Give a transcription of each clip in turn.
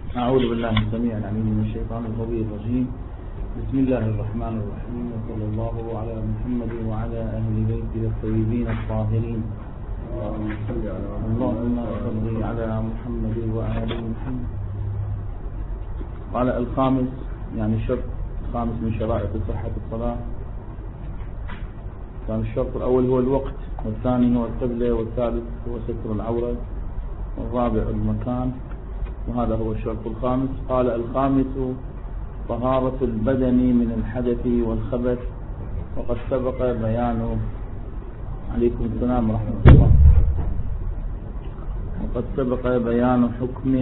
أعوذ بالله السميع العليم من الشيطان الرجيم. بسم الله الرحمن الرحيم، وصلى الله على محمد وعلى أهل بيته الطيبين الطاهرين. اللهم صل على محمد وآل محمد. قال الخامس، يعني الشرط الخامس من شرائط صحة الصلاة، كان الشرط الأول هو الوقت، والثاني هو القبلة، والثالث هو ستر العورة، والرابع المكان، وهذا هو الشرط الخامس. قال الخامس طهارة البدن من الحدث والخبث، وقد سبق بيانه. عليكم السلام ورحمة الله. وقد سبق بيان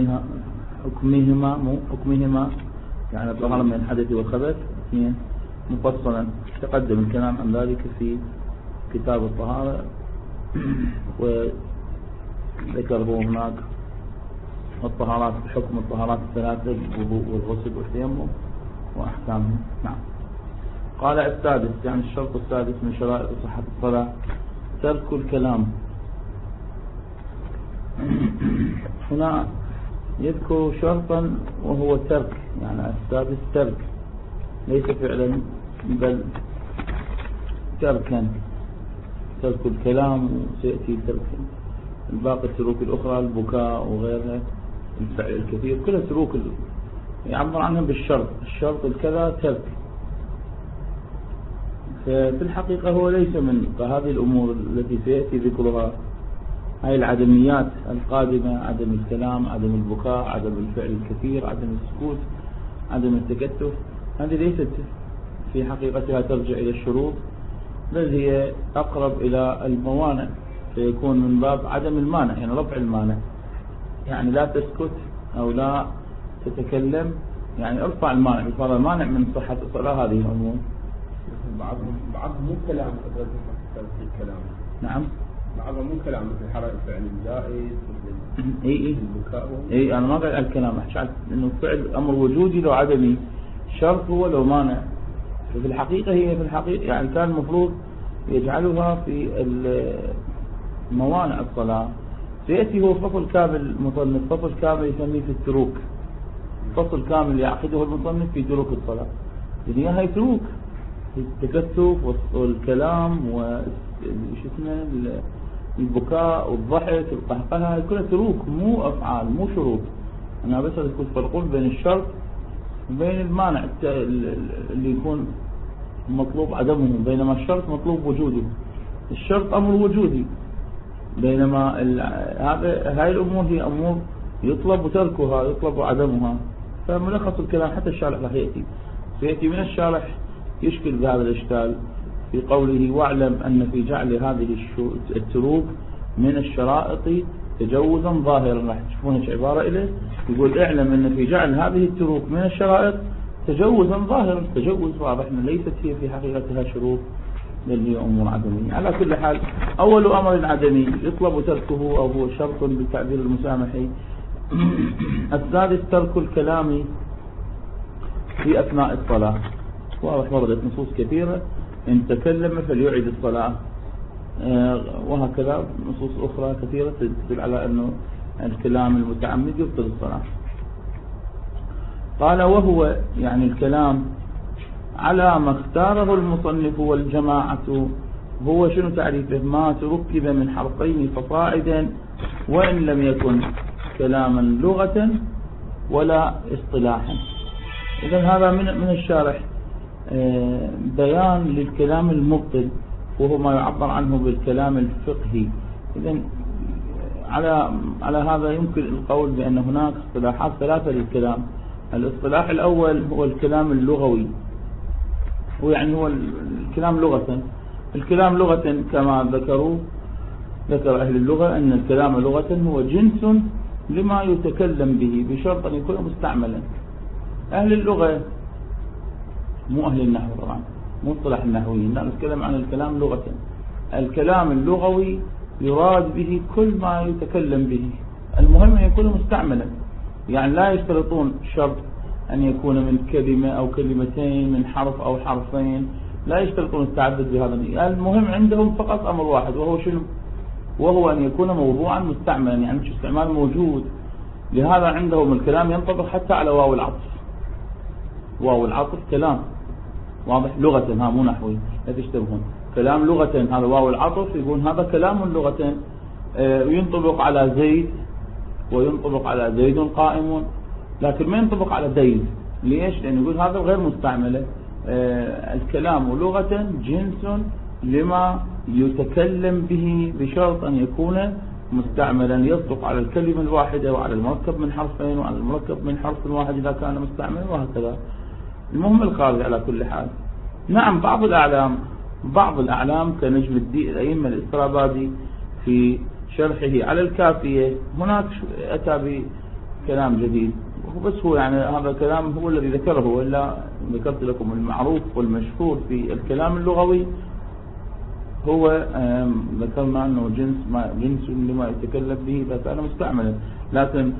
حكمهما يعني الطهارة من الحدث والخبث مفصلا، تقدم الكلام عن ذلك في كتاب الطهارة، وذكره هناك الطهارات، حكم الطهارات الثلاثة، الوضوء والغسل والتيمم وأحكامهم. نعم. قال السادس، يعني الشرط السادس من شرائط صحة الصلاة، ترك الكلام. هنا يذكر شرطا وهو ترك، يعني السادس ترك، ليس فعلا بل تركا، ترك الكلام، وسيأتي ترك الباقي التروك الأخرى، البكاء وغيرها، الفعل الكثير، كل تروك يعبر عنها بالشرط، الشرط الكذا ترك. ففي الحقيقة هو ليس من هذه الأمور التي سيأتي ذكرها، هاي العدميات القادمة، عدم الكلام، عدم البكاء، عدم الفعل الكثير، عدم السكوت، عدم التكتف، هذه ليست في حقيقتها ترجع إلى الشروط، بل هي أقرب إلى الموانع، فيكون من باب عدم المانع، يعني رفع المانع، يعني لا تسكت أو لا تتكلم، يعني ارفع المانع، صار المانع من صحة الصلاة. هذه الأمور بعضهم مو كلام في الكلام. نعم، بعضهم مو كلام مثل حرق الفعل الزائد، البكاء. أنا ما قاعد على الكلام، أحكي على إنه فعل أمر وجودي لو عدمي، شرط هو لو مانع. ففي الحقيقة هي في الحقيقة يعني كان المفروض يجعلها في موانع الصلاة. سيأتي هو فصل كامل مصنف، فصل كامل يسميه في التروك، فصل كامل يعقده المصنف في تروك الصلاة. يعني هاي تروك، التكتف والكلام البكاء والضحك والقهقهة، هاي كلها تروك، مو أفعال، مو شروط. أنا بس أذكر فرقون بين الشرط وبين المانع اللي يكون مطلوب عدمه، بينما الشرط مطلوب وجوده. الشرط أمر وجودي، بينما هاي الأمور هي أمور يطلب تركها، يطلب عدمها. فملخص الكلام حتى الشارح راح سيأتي من الشارح يشكل بهذا الإشكال في قوله: واعلم أن في جعل هذه التروك من الشرائط تجوزا ظاهرا. راح تشوفون ايش عبارة إليه، يقول: اعلم أن في جعل هذه التروك من الشرائط تجوزا ظاهرا، تجوز واضح، ليست هي في حقيقتها شروط، بل هي أمور عدمية. على كل حال، أول أمر عدمي يطلب تركه، أو هو شرط بالتعبير المسامحي. السادس ترك الكلام في أثناء الصلاة. واضح، وردت نصوص كثيرة: إن تكلم فليعيد الصلاة، وهكذا نصوص أخرى كثيرة تدل على أنه الكلام المتعمد يبطل الصلاة. قال: وهو يعني الكلام على ما اختاره المصنف والجماعة، هو شنو تعريفه؟ ما تركب من حرفين فصاعدا، وإن لم يكن كلاما لغة ولا اصطلاحا. إذن هذا من الشارح بيان للكلام المبطل، وهو ما يعبر عنه بالكلام الفقهي. إذن على هذا يمكن القول بأن هناك اصطلاحات ثلاثة للكلام. الاصطلاح الأول هو الكلام اللغوي، ويعني هو الكلام لغة. الكلام لغة كما ذكر أهل اللغة أن الكلام لغة هو جنس لما يتكلم به، بشرط أن يكون مستعملا. أهل اللغة مو أهل النحو طبعا، مو اصطلاح النحويين، لا، نتكلم عن الكلام لغة. الكلام اللغوي يراد به كل ما يتكلم به، المهم أن يكون مستعملا، يعني لا يشترطون شرط أن يكون من كلمة أو كلمتين، من حرف أو حرفين، لا يشترطون التعدد بهذا. المهم عندهم فقط أمر واحد، وهو شنو؟ وهو أن يكون موضوعا مستعملا، يعني مش استعمال موجود لهذا عندهم الكلام ينطبق حتى على واو العطف. واو العطف كلام واضح لغة، ها مو نحوي لا تشتبهون، كلام لغة. هذا واو العطف يقول هذا كلام لغة، وينطبق على زيد وينطبق على زيد قائم، لكن ما ينطبق على زيد. ليش؟ لأنه يقول هذا غير مستعملة. الكلام لغة جنس لما يتكلم به بشرط أن يكون مستعملا، يصدق على الكلمة الواحدة وعلى المركب من حرفين وعلى المركب من حرف واحد إذا كان مستعملا وهكذا. المهم الخارج على كل حال. نعم بعض الأعلام كنجم الدين الأئمة الاسترابادي في شرحه على الكافية هناك أتى بكلام جديد، بس هو يعني هذا الكلام هو الذي ذكره، وإلا ذكرت لكم المعروف والمشهور في الكلام اللغوي هو ذكرنا أنه جنس لما يتكلم به إذا كان مستعملا. لكن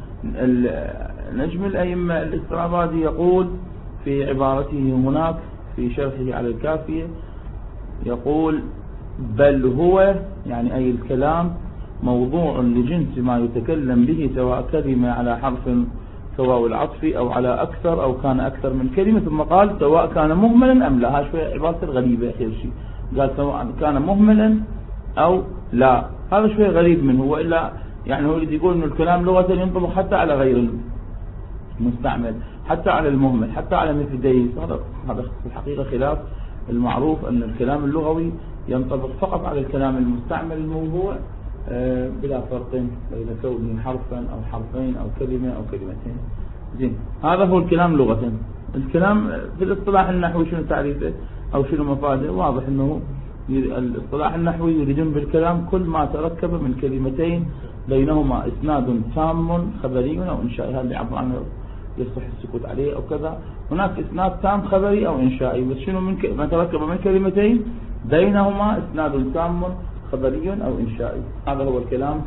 نجم الأئمة الاسترابادي يقول في عبارته هناك في شرحه على الكافية، يقول بل هو يعني أي الكلام موضوع لجنس ما يتكلم به، سواء كلمة على حرف سواء العطف أو على أكثر أو كان أكثر من كلمة، ثم قال سواء كان مهملا أم لا. هذا شوية عبارة الغريبة آخر شيء، قال سواء كان مهملا أو لا. هذا شوية غريب منه، وإلا يعني هو يقول إنه الكلام لغة ينطبق حتى على غير المستعمل، حتى على المهمل، حتى على مثل ديس. هذا في الحقيقة خلاف المعروف أن الكلام اللغوي ينطبق فقط على الكلام المستعمل الموضوع بلا فرق بين كونه حرفا أو حرفين أو كلمة أو كلمتين. زين، هذا هو الكلام لغة. الكلام في الاصطلاح النحوي شنو تعريفه أو شنو مفاده؟ واضح أنه الاصطلاح النحوي يريدون بالكلام كل ما تركب من كلمتين بينهما إسناد تام خبري أو إنشائي. هذا يعبر عنه يصح السكوت عليه أو كذا. هناك إسناد تام خبري أو إنشائي، بس شنو ما تركب من كلمتين بينهما إسناد تام خبري أو إنشائي. هذا هو الكلام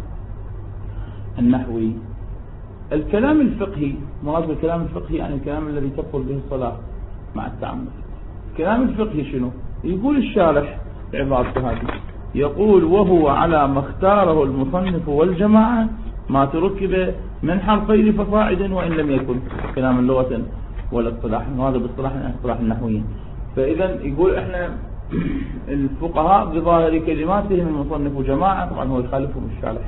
النحوي. الكلام الفقهي، مراد بالكلام الفقهي يعني الكلام الذي تبطل به الصلاة مع التعمد. الكلام الفقهي شنو؟ يقول الشارح بعبارته هذه، يقول وهو على ما اختاره المصنف والجماعة ما تركب من حرفين فصاعدا وإن لم يكن كلام اللغة والاصطلاح. وهذا باصطلاح النحويين. فإذا يقول احنا الفقهاء بظاهر كلماتهم المصنف وجماعة، طبعا هو يخالفهم الشارح،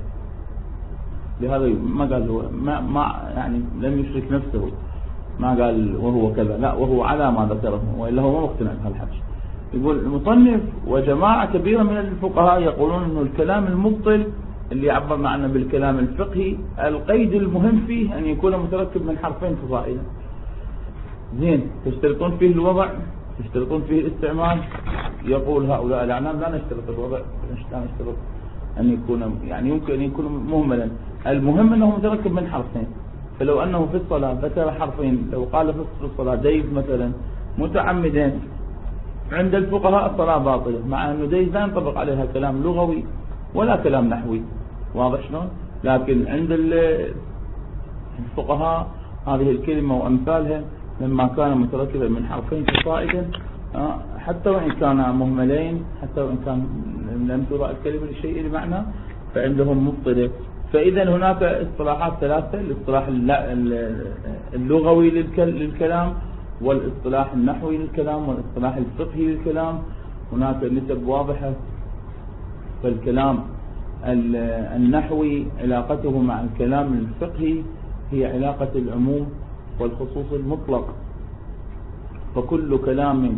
لهذا ما قال هو ما يعني لم يشرك نفسه، ما قال وهو كذا، لا وهو على ما ذكره، وإلا هو ما مقتنع بهالحكي. يقول المصنف وجماعة كبيرة من الفقهاء يقولون انه الكلام المبطل اللي عبرنا عنه بالكلام الفقهي القيد المهم فيه ان يكون متركب من حرفين فصائلا. زين، تشترطون فيه الوضع، تشترطون فيه الاستعمال. يقول هؤلاء الاعلام لا نشترط الوضع، لا نشترط ان يكون يعني يمكن ان يكون مهملا، المهم انه متركب من حرفين. فلو انه في الصلاة ذكر حرفين، لو قال في الصلاة ديز مثلا متعمدا، عند الفقهاء الصلاة باطلة، مع أنه ديز لا ينطبق عليها كلام لغوي ولا كلام نحوي. واضح شلون؟ لكن عند الفقهاء هذه الكلمة وأمثالها لما كان متركبا من حرفين فصائدا، حتى وإن كان مهملين، حتى وإن كان لم ترى الكلمة لشيء المعنى، فعندهم مبطلة. فإذا هناك اصطلاحات ثلاثة: الاصطلاح اللغوي للكلام، والاصطلاح النحوي للكلام، والاصطلاح الفقهي للكلام. هناك نسب واضحة. فالكلام النحوي علاقته مع الكلام الفقهي هي علاقة العموم والخصوص المطلق. فكل كلام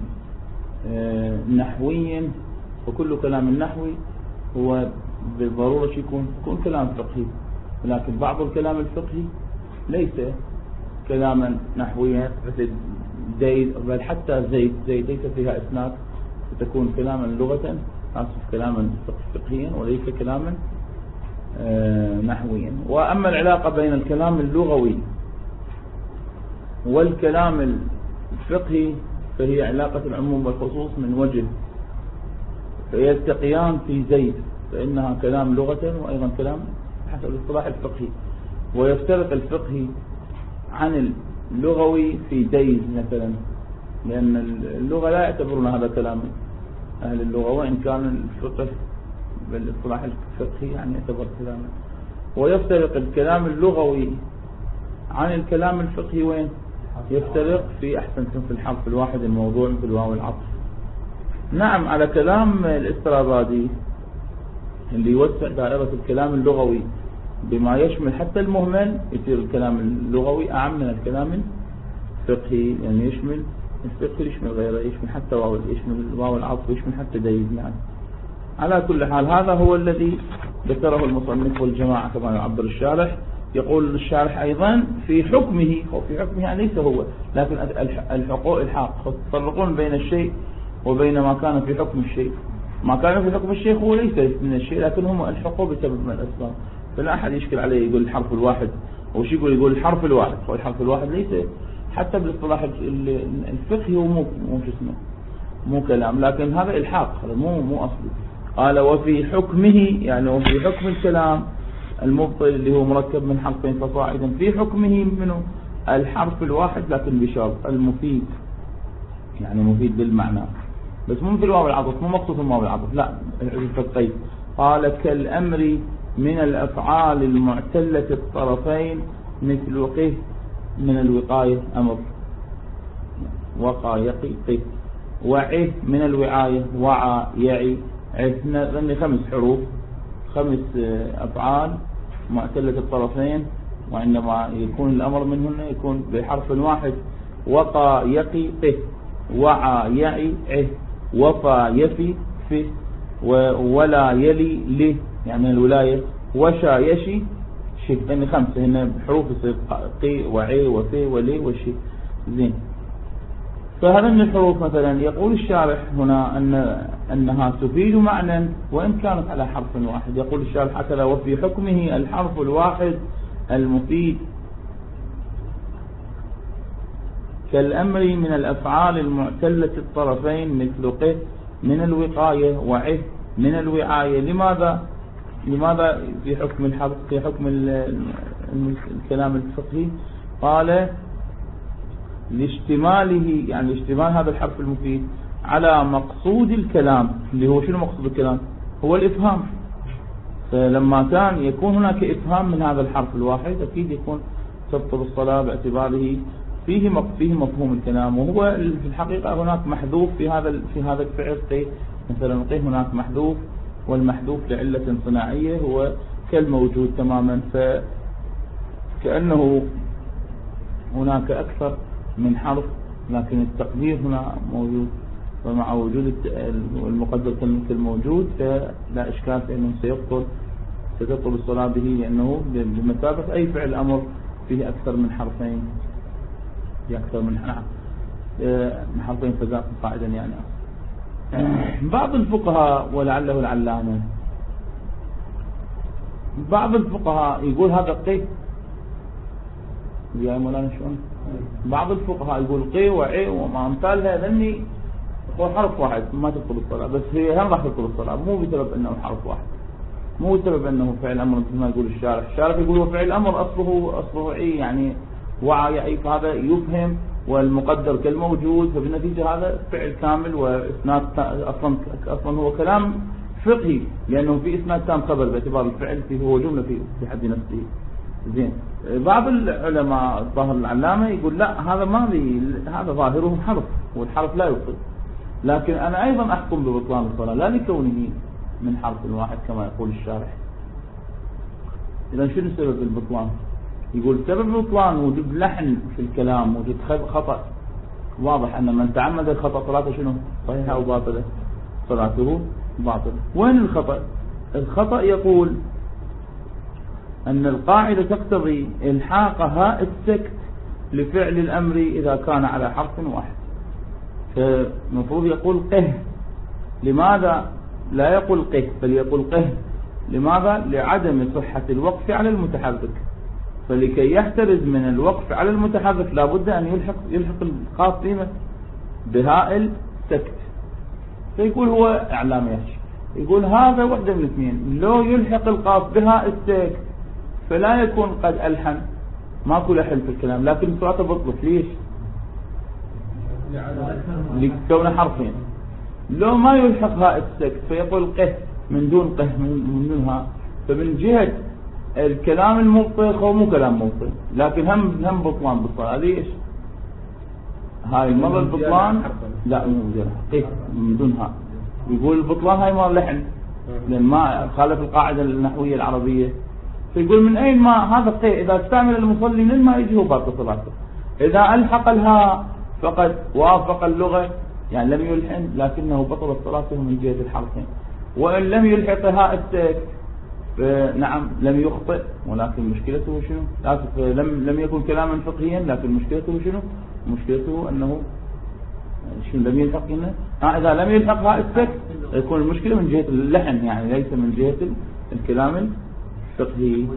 نحوي وكل كلام نحوي هو بالضرورة يكون كلام فقهي، ولكن بعض الكلام الفقهي ليس كلاما نحويا مثل زيد، بل حتى زيد ليس فيها إسناد، فتكون كلاما لغة، كلاما فقهيا وليس كلاما نحويا. وأما العلاقة بين الكلام اللغوي والكلام الفقهي فهي علاقة العموم والخصوص من وجه، فيلتقيان في زيد فإنها كلام لغة وأيضا كلام حسب الاصطلاح الفقهي. ويفترق الفقهي عن اللغوي في ديز مثلا، لأن اللغة لا يعتبرون هذا كلام أهل اللغة، وإن كان الفقه بالاصطلاح الفقهي يعني يعتبر كلاما. ويفترق الكلام اللغوي عن الكلام الفقهي وين يفترق؟ في أحسنتم في الحرف الواحد الموضوع في الواو العطف. نعم، على كلام الاسترابادي اللي يوسع دائرة الكلام اللغوي بما يشمل حتى المهمل، يصير الكلام اللغوي أعم من الكلام الفقهي، يعني يشمل الفقه يشمل غيره، يشمل حتى واو، يشمل واو العطف، يشمل حتى دليل. يعني على كل حال هذا هو الذي ذكره المصنف والجماعة كما يعبر الشارح. يقول الشارح أيضا في حكمه، وفي حكمه ليس هو، لكن الحقوق الحق تفرقون بين الشيء وبين ما كان في حكم الشيء. ما كان في حكم الشيء هو ليس من الشيء، لكن هم الحقوق بسبب من الأسباب. فلا أحد يشكل عليه يقول الحرف الواحد، وش يقول الحرف الواحد. هو الحرف الواحد ليس حتى بالاصطلاح الفقهي هو مو اسمه مو كلام، لكن هذا الحاق، هذا مو أصلي. قال وفي حكمه، يعني وفي حكم الكلام المبطل اللي هو مركب من حرفين فصاعدا، في حكمه منه الحرف الواحد لكن بشرط المفيد، يعني مفيد بالمعنى، بس مو في الواو العطف، مو مقصود الواو العطف، لا الفتقين. قال كالأمر من الأفعال المعتلة الطرفين مثل قه من الوقاية أمر، وقى يقي قه، وعه من الوعاية وعى يعي عه، 5 حروف، 5 أفعال معتلة الطرفين، وعندما يكون الأمر منهن يكون بحرف واحد. وقى يقي قه، وعى يعي عه، وفى يفي في، ولا يلي له يعني من الولاية، وشا يشي شي، يعني 5 هنا بحروف يصير قي وعي وفي ولي وشي. زين، فهذا من الحروف مثلا. يقول الشارح هنا أنها تفيد معنى وإن كانت على حرف واحد. يقول الشارح هكذا وفي حكمه الحرف الواحد المفيد كالأمر من الأفعال المعتلة الطرفين مثل قه من الوقاية وعه من الوعاية. لماذا في حكم الحرف في حكم الكلام الفقهي؟ قال لاشتماله، يعني اشتمال هذا الحرف المفيد على مقصود الكلام، اللي هو شنو مقصود الكلام؟ هو الإفهام. فلما كان يكون هناك إفهام من هذا الحرف الواحد أكيد يكون تبطل الصلاة باعتباره فيه مفهوم الكلام. وهو في الحقيقة هناك محذوف في هذا الفعل قي، مثلا قي هناك محذوف، والمحذوف لعلة صناعية هو كالموجود تماما، فكأنه هناك أكثر من حرف لكن التقدير هنا موجود، ومع وجود المقدر كالموجود فلا إشكال في أنه ستبطل الصلاة به، لأنه بمثابة أي فعل أمر فيه أكثر من حرفين، في أكثر من حرفين فزاق قاعدا. يعني بعض الفقهاء ولعله العلامة، بعض الفقهاء يقول هذا قي يا مولانا شلون؟ بعض الفقهاء يقول قي وعي وما أمثالها ذني هو حرف واحد ما تبطل الصلاة، بس هي هم راح تبطل الصلاة مو بسبب أنه حرف واحد، مو بسبب أنه فعل أمر مثل ما يقول الشارح يقول هو فعل أمر أصله عي، يعني وعى يعي، فهذا يفهم والمقدر كالموجود، فبالنتيجة هذا فعل كامل وإسناد أصلا هو كلام فقهي، لأنه في إسناد تام خبر باعتبار الفعل فيه هو جملة في حد نفسه. زين، بعض العلماء ظاهر العلامة يقول لا هذا هذا ظاهره حرف، والحرف لا يبطل، لكن أنا أيضا أحكم ببطلان الصلاة لا لكونه من حرف واحد كما يقول الشارح. إذا شنو سبب البطلان؟ يقول سبب البطلان وجود لحن في الكلام، وجود خطأ واضح أن من تعمد الخطأ صلاته شنو؟ صحيحة أو باطلة؟ صلاته باطلة. وين الخطأ؟ الخطأ يقول أن القاعدة تقتضي إلحاق هاء السكت لفعل الأمر إذا كان على حرف واحد، فالمفروض يقول قه. لماذا لا يقول قه بل يقول قه؟ لماذا؟ لعدم صحة الوقف على المتحرك، فلكي يحترز من الوقف على المتحرك لابد أن يلحق القاف بهاء السكت. فيقول هو إعلام يحشي، يقول هذا واحدة من الاثنين، لو يلحق القاف بهاء السكت فلا يكون قد ألحن، ماكو لحن في الكلام، لكن صلاته بطلت. ليش؟ لكون حرفين. لو ما يلحق هاء السكت فيقول قه من دون قه من دون هاء، فمن جهة الكلام المبطل هو مو كلام مبطل، لكن هم بطلان بالصلاة. ليش؟ هاي مرة البطلان لا مو زين من دون ها، يقول البطلان هاي مرة لحن لأن ما خالف القاعدة النحوية العربية. فيقول من أين ما هذا القيء إذا استعمل المصلي من ما يجي هو باطل صلاته. إذا ألحق الهاء فقد وافق اللغة يعني لم يلحن لكنه بطل صلاته من جهة الحرفين. وإن لم يلحق هاء السكت نعم لم يخطئ، ولكن مشكلته شنو؟ لم يكن كلاما فقهيا، لكن مشكلته شنو؟ مشكلته أنه شنو لم يلحق هنا. إذا لم يلحق هاء السكت يكون المشكلة من جهة اللحن يعني ليس من جهة الكلام الفقهي.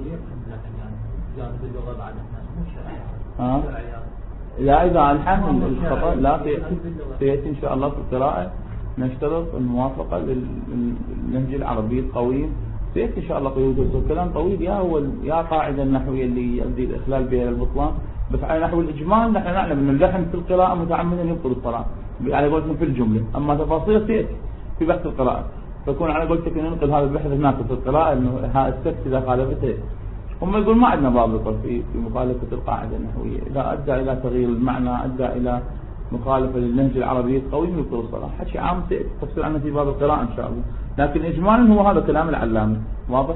لا إذا ألحن الخطأ لا سيأتي إن شاء الله في القراءة نشترط الموافقة للنهج العربي القويم. سيأتي إن شاء الله قيود كلام طويل يا قاعدة النحوية اللي يؤدي الإخلال بها البطلان. بس على نحو الإجمال نحن نعلم أن اللحن في القراءة متعمدا يبطل الصلاة على قولتنا في الجملة، أما تفاصيل سيأتي في بحث القراءة. فكون على قولتك ننقل هذا البحث هناك في القراءة أنه هاء السكت إذا خالفته هم يقول ما عندنا ضابطة في مخالفة القاعدة النحوية. إذا أدى إلى تغيير المعنى أدى إلى مخالفة للنهج العربي القويم يبطل الصلاة. حكي عام سيأتي تفسير عنه في باب القراءة إن شاء الله، لكن إجمالا هو هذا كلام العلامي واضح.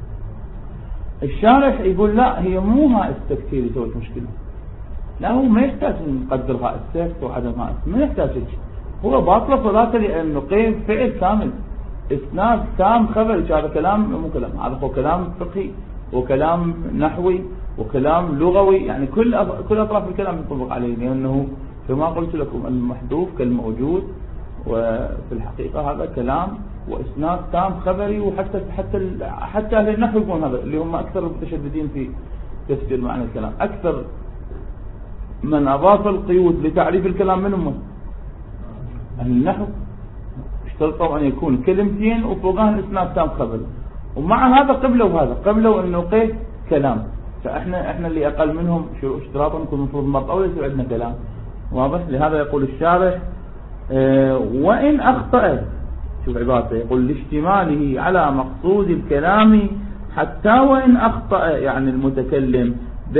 الشارح يقول لا هي مو هاء السكت هي اللي سوت مشكلة، لا هو ما يحتاج نقدر هاء السكت وعدم هاء السكت، ما يحتاج شيء. هو باطل صلاته لأنه قيم فعل كامل إسناد تام خبري. هذا كلام مو كلام، هذا هو كلام فقهي وكلام نحوي وكلام لغوي يعني كل أطراف الكلام ينطبق عليه، لأنه كما قلت لكم المحذوف كالموجود، وفي الحقيقة هذا كلام وإسناد تام خبري. وحتى أهل النحو يقولون هذا اللي هم أكثر المتشددين في تفسير معنى الكلام. أكثر من أضاف القيود لتعريف الكلام منهم أهل النحو، اشترطوا أن يكون كلمتين وفوقها الإسناد تام خبري، ومع هذا قبلوا أنه قيد كلام. فإحنا اللي أقل منهم اشتراطا نكون المفروض مرض أو ليس عندنا كلام واضح. لهذا يقول الشارح وإن أخطأ، شوف عبارته، يقول لاشتماله على مقصود الكلام حتى وإن أخطأ يعني المتكلم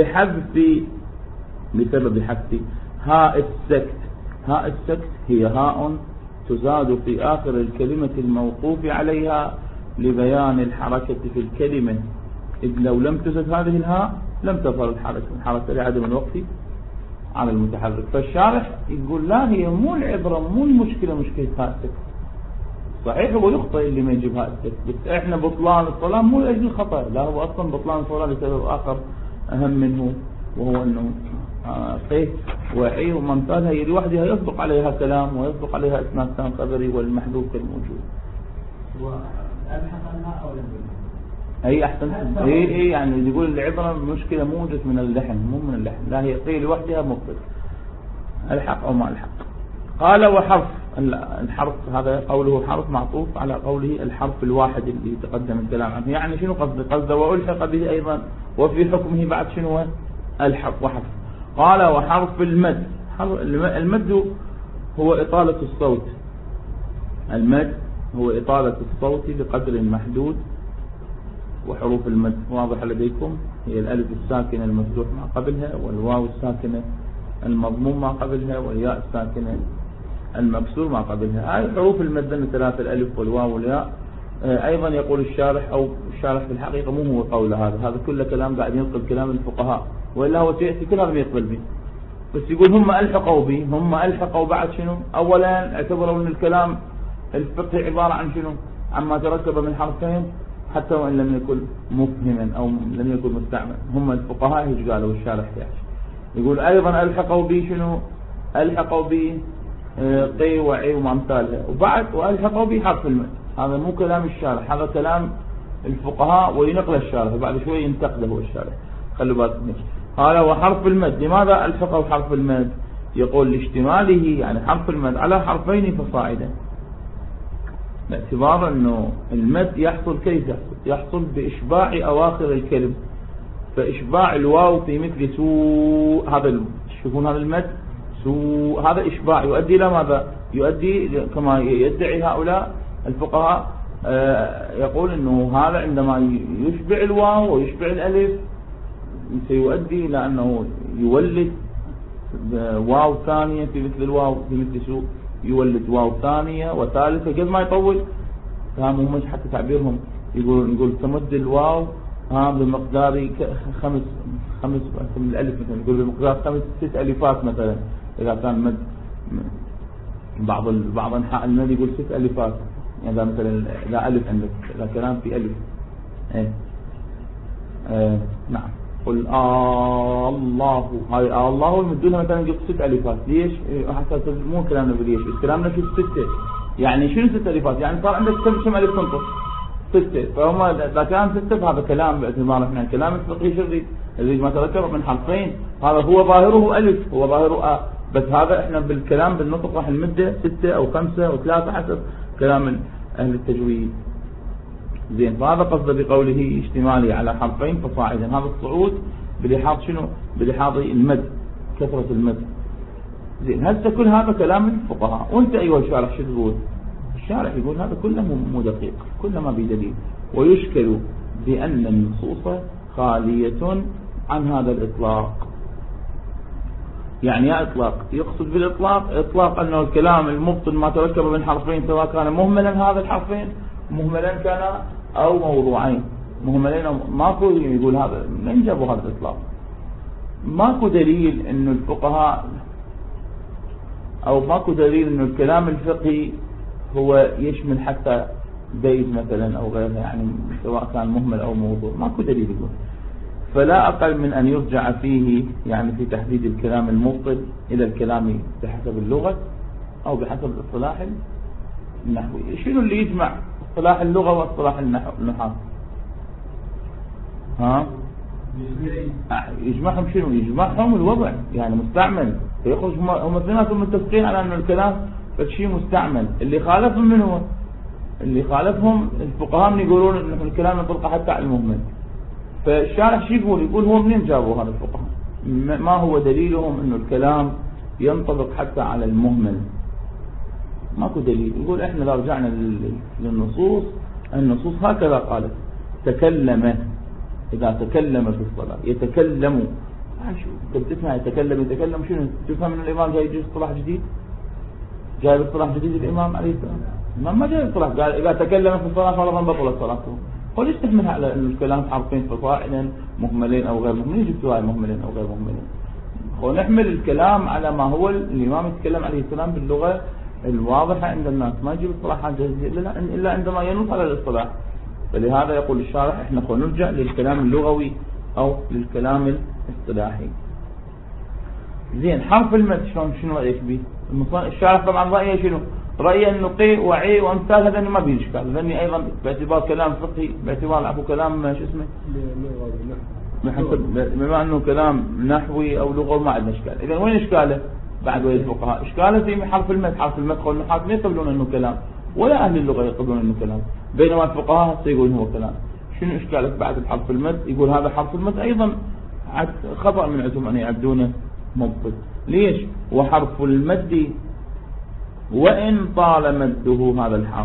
بسبب حذف هاء السكت. هاء السكت هي هاء تزاد في آخر الكلمة الموقوف عليها لبيان الحركة في الكلمة، إذ لو لم تزد هذه الهاء لم تظهر الحركة لعدم الوقف على المتحرك. فالشارح يقول لا هي مو العبرة مو المشكلة مشكلة هاء السكت. صحيح هو يخطئ اللي ما يجيب هاء السكت، بس احنا بطلان الصلاة مو لأجل الخطأ، لا هو أصلا بطلان الصلاة لسبب آخر أهم منه، وهو أنه قيد وعي وممثالها هي لوحدها يصدق عليها كلام ويصدق عليها إسناد تام خبري والمحذوف كالموجود. والحق أو لم أي أحسن أي يعني يقول العبرة مشكلة موجود من اللحن مو من اللحن، لا هي قيل لوحدها مبطل الحق أو ما الحق. قال وحرف الحرف هذا قوله حرف معطوف على قوله الحرف الواحد اللي تقدم الكلام عنه. يعني شنو قصده وألحق به أيضا وفي حكمه بعد شنو الحرف وحرف. قال وحرف المد. المد هو إطالة الصوت. المد هو إطالة الصوت بقدر محدود. وحروف المد واضح لديكم هي الألف الساكنة المفتوح ما قبلها، والواو الساكنة المضموم ما قبلها، والياء الساكنة المكسور ما قبلها. هاي حروف المد من ثلاثة، الألف والواو والياء. أيضا يقول الشارح أو الشارح في الحقيقة مو هو قول هذا كله كلام قاعد ينقل كلام الفقهاء، وإلا هو سيأتي كل هذا يقبل به. بس يقول هم ألحقوا به، هم ألحقوا بعد شنو؟ أولا اعتبروا أن الكلام الفقهي عبارة عن شنو؟ عما تركب من حرفين حتى وإن لم يكن مفهما أو لم يكن مستعمل. هم الفقهاء هيج قالوا الشارح يحشي. يقول أيضا ألحقوا به شنو؟ ألحقوا به قي وعي ومثالها، وبعد وألحقوا به حرف المد. هذا مو كلام الشارح، هذا كلام الفقهاء وينقل الشارح وبعد شوي ينتقده الشارح. خلوا بالكم. قال وحرف المد. لماذا ألحقوا حرف المد؟ يقول لاشتماله يعني حرف المد على حرفين فصاعدا، باعتبار أنه المد يحصل كيف يحصل بإشباع أواخر الكلم. فإشباع الواو في مثل سوء، هذا تشوفون هذا المد سوء، هذا إشباع يؤدي إلى ماذا؟ يؤدي كما يدعي هؤلاء الفقهاء يقول انه هذا عندما يشبع الواو ويشبع الالف سيؤدي الى انه يولد واو ثانية في مثل الواو في مثل سوء، يولد واو ثانية وثالثة قد ما يطول. فهم مش حتى تعبيرهم يقول تمد الواو بمقدار خمس من الالف مثلا، يقول بمقدار 5-6 الفات مثلا. اذا كان مد بعض انحاء المد يقول 6 الفات، يعني اذا مثلا اذا الف عندك، اذا كلام في الف نعم. قل الله، هاي الله يمدونها مثلا يقول 6 الفات. ليش؟ حتى مو كلامنا بليش، كلامنا في 6. يعني شنو 6 الفات؟ يعني صار عندك كم الف تنقص 6. فهم اذا كان 6 فهذا كلام باعتبار احنا كلام الفقهي شرعي اللي ما تذكر من حرفين، هذا هو ظاهره الف، هو ظاهره بس هذا احنا بالكلام بالنطق راح نمده 6 أو 5 أو 3 حسب كلام اهل التجويد. زين، فهذا قصده بقوله اشتمالي على حرفين فصاعدا. هذا الصعود بلحاظ شنو؟ بلحاظ المد، كثرة المد. زين، هسه كل هذا كلام الفقهاء، وانت ايها الشارح شو تقول؟ الشارح يقول هذا كله مو دقيق، كله ما بدليل، ويشكل بأن النصوص خالية عن هذا الإطلاق. يعني يا إطلاق يقصد بالإطلاق إطلاق أنه الكلام المبطل ما تركب من حرفين، سواء كان مهملا هذا الحرفين، مهملا كان أو موضوعين مهملين. ماكو يقول هذا، من جابوا هذا الإطلاق؟ ماكو دليل أنه الفقهاء أو ماكو دليل أنه الكلام الفقهي هو يشمل حتى بيت مثلا أو غيرها، يعني سواء كان مهمل أو موضوع، ماكو دليل يقول. فلا أقل من أن يرجع فيه، يعني في تحديد الكلام المبطل، إلى الكلام بحسب اللغة أو بحسب الاصطلاح النحوي. شنو اللي يجمع اصطلاح اللغة واصطلاح النحو؟ يجمعهم شنو؟ يجمعهم الوضع، يعني مستعمل، فيخرج هم اثنيناتهم متفقين على أن الكلام فشي مستعمل. اللي خالفهم من هو؟ اللي خالفهم الفقهاء من يقولون أن الكلام ينطبق حتى على المهمل. فالشارح شو يقول هو منين جابوا هذا الفقهاء؟ ما هو دليلهم انه الكلام ينطبق حتى على المهمل؟ ماكو دليل. يقول احنا لو رجعنا للنصوص، النصوص هكذا قالت: تكلم، اذا تكلم في الصلاة يتكلم. شو تسمع يتكلم شنو؟ تفهم ان الامام جاي يجي اصطلاح جديد؟ جاي اصطلاح جديد الامام عليه السلام؟ ما جاي اصطلاح، قال اذا تكلم في الصلاة فرضا بطلت صلاته. قل ايش تحملها على انه الكلام حرفين فصاعدا مهملين او غير مهملين؟ جبتوا هاي مهملين او غير مهملين. ونحمل الكلام على ما هو الامام يتكلم عليه السلام باللغة الواضحة عند الناس، ما يجيب اصطلاحات جديدة الا عندما ينص على الاصطلاح. فلهذا يقول الشارح احنا نرجع للكلام اللغوي او للكلام الاصطلاحي. زين، حرف المد شنو رايك به؟ الشارح طبعا رايه شنو؟ رأي أنه قي وعي وأمثال هذا ما فيه إشكال، لأني أيضا باعتبار كلام فقهي، باعتبار أبو كلام شو اسمه بما أنه كلام نحوي أو لغة ما عندنا إشكال. إذا وين إشكاله؟ بعد وين الفقهاء إشكاله في حرف المد. حرف المد قول النحاة ما يقبلون أنه كلام، ولا أهل اللغة يقبلون أنه كلام، بينما الفقهاء يقولون هو كلام. شنو إشكالك بعد حرف المد؟ يقول هذا حرف المد أيضا خطأ من عندهم أن يعدونه مبطل. ليش؟ وحرف المد وإن طال مده هذا الحرف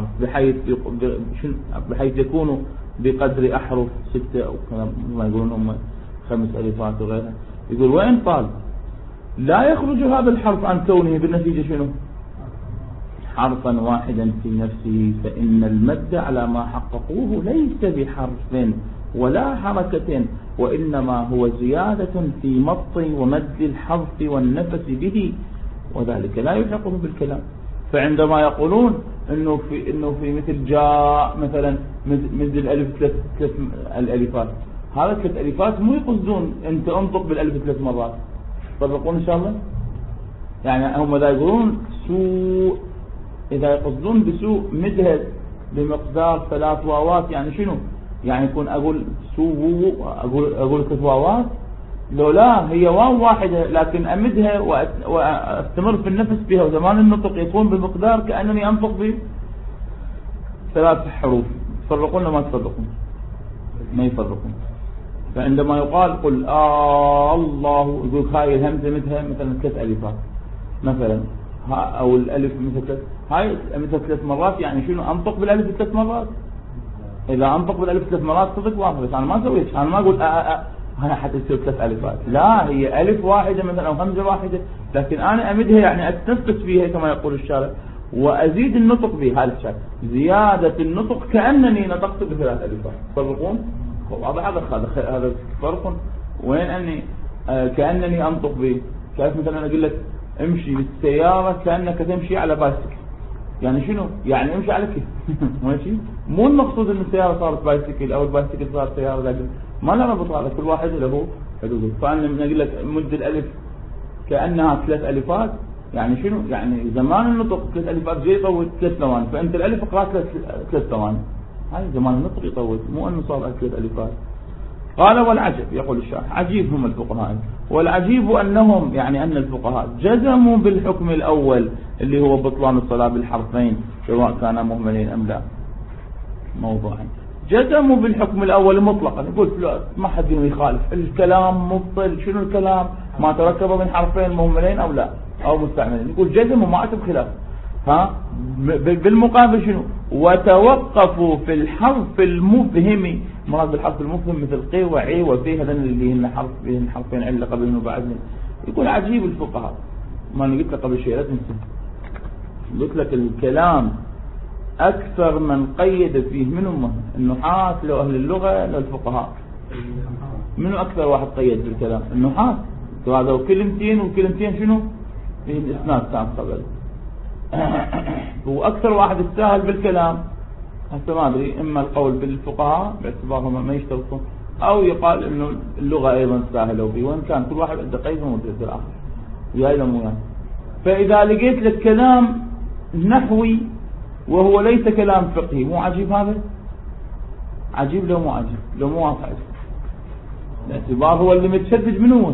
بحيث يكون بقدر أحرف 6 أو ما يقولون هم 5 ألفات وغيرها. يقول وإن طال لا يخرج هذا الحرف عن كونه بالنتيجة شنو؟ حرفا واحدا في نفسه، فإن المد على ما حققوه ليس بحرف ولا حركة، وإنما هو زيادة في مط ومد الحرف والنفس به، وذلك لا يلحقه بالكلام. فعندما يقولون انه في مثل جاء مثلا مثل الالف 3 الالفات، هذا 3 الفات مو يقصدون انت انطق بالالف 3 مرات. تفرقون ان شاء الله؟ يعني هم اذا يقولون سوء، اذا يقصدون بسوء مدها بمقدار 3 واوات، يعني شنو؟ يعني يكون اقول سوء اقول 3 واوات؟ لو لا، هي واو واحدة لكن أمدها وأستمر في النفس بها، وزمان النطق يكون بمقدار كأنني أنطق ب3 حروف. تفرقون ولا ما تفرقون؟ ما يفرقون. فعندما يقال قل الله، يقول هاي الهمزة مدها مثلا 3 ألفات مثلا، أو الألف مثل هاي مثل 3 مرات، يعني شنو؟ أنطق بالألف 3 مرات؟ إذا أنطق بالألف 3 مرات صدق واضح، بس أنا ما سويت، أنا ما أقول أنا حتى تصير 3 ألفات، لا هي ألف واحدة مثلا أو همزة واحدة، لكن أنا أمدها يعني أتنفس فيها كما يقول الشارع، وأزيد النطق بهذا الشكل، زيادة النطق كأنني نطقت ب3 ألفات. تفرقون؟ هذا فرق. وين أني كأنني أنطق به، كيف مثلا أقول لك امشي بالسيارة كأنك تمشي على بايسكل، يعني شنو؟ يعني امشي على كيف ماشي؟ مو المقصود ان السيارة صارت بايسكل او البايسكل صارت سيارة، لكن ما له ربط هذا، كل واحد له حدود. فأنا من أقول لك مد الألف كأنها 3 ألفات، يعني شنو؟ يعني زمان النطق 3 ألفات جاي يطول 3 ثواني، فأنت الألف اقرأت 3 ثواني، هاي زمان النطق يطول، مو أنه صار 3 ألفات. قال والعجب، يقول الشارح عجيب هم الفقهاء، والعجيب أنهم يعني أن الفقهاء جزموا بالحكم الأول اللي هو بطلان الصلاة بالحرفين سواء كانا مهملين أم لا موضوعين، جزموا بالحكم الأول مطلقا، يقول ما حد يخالف الكلام مبطل. شنو الكلام؟ ما تركب من حرفين مهملين أو لا أو مستعملين، يقول جزموا ما عتب خلاف. بالمقابل شنو؟ وتوقفوا في الحرف المفهم، مراد بالحرف المفهم مثل قي وعي وفي، هذين اللي هن حرفين علة قبلهم وبعدهم. يقول عجيب الفقهاء، ما أنا قلت لك قبل شيء لا تنسى، قلت لك الكلام أكثر من قيد فيه منهم النحاة لو أهل اللغة لو الفقهاء. منو أكثر واحد قيد في الكلام؟ النحاة، هذا وكلمتين شنو؟ الإسناد كان قبل. وأكثر واحد استاهل بالكلام حتى ما أدري، إما القول بالفقهاء باعتبارهم ما يشترطون، أو يقال إنه اللغة أيضا استاهلوا به، وإن كان كل واحد عنده قيد ومدرد الآخر وياي لمو يعني. فإذا لقيت لك كلام نحوي وهو ليس كلام فقهي، مو عجيب هذا؟ عجيب لو مو عجيب، لو مو واقع. الاعتبار هو اللي متشدد منه،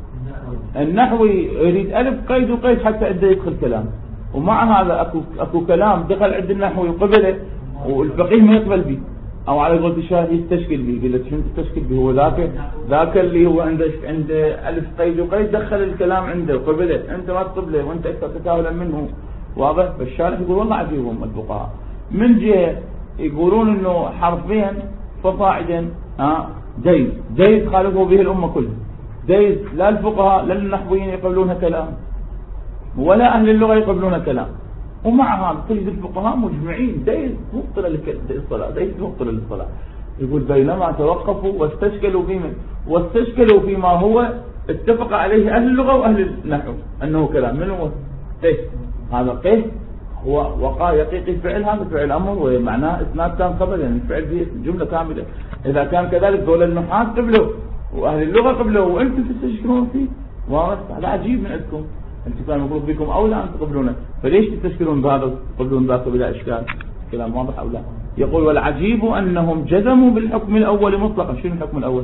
النحوي يريد ألف قيد وقيد حتى عنده يدخل كلام، ومع هذا أكو كلام دخل عند النحوي وقبله والفقيه ما يقبل به، أو على قولة الشاهد يستشكل به. يقول لك شنو تستشكل به؟ هو ذاك اللي هو عنده ألف قيد وقيد دخل الكلام عنده وقبله، أنت ما تقبله وأنت أكثر تساهلا منه، واضح؟ فالشارح يقول والله عجيبهم الفقهاء، من جهة يقولون إنه حرفيا فصاعدا جيد خالفوا به الأمة كلها، جيد لا الفقهاء لا النحويين يقبلونها كلام ولا أهل اللغة يقبلون كلام، ومع هذا تجد الفقهاء مجمعين جيد مبطل للصلاة، جيد مبطل للصلاة. يقول بينما توقفوا واستشكلوا فيما هو اتفق عليه أهل اللغة وأهل النحو أنه كلام. من هو؟ هذا قيه هو وقع يقيقي فعل، هذا فعل أمر ومعناه إسناد كان خبر، يعني فعل فيه جملة كاملة. إذا كان كذلك دول النحاة قبلوا وأهل اللغة قبلوا وأنتم تستشكلون فيه، واضح؟ هذا عجيب من عندكم، أنتم كان المفروض بكم أولى أن تقبلونه، فليش تستشكلون بهذا وتقبلون ذاك بلا إشكال؟ كلام واضح أو لا؟ يقول والعجيب أنهم جزموا بالحكم الأول مطلقا. شنو الحكم الأول؟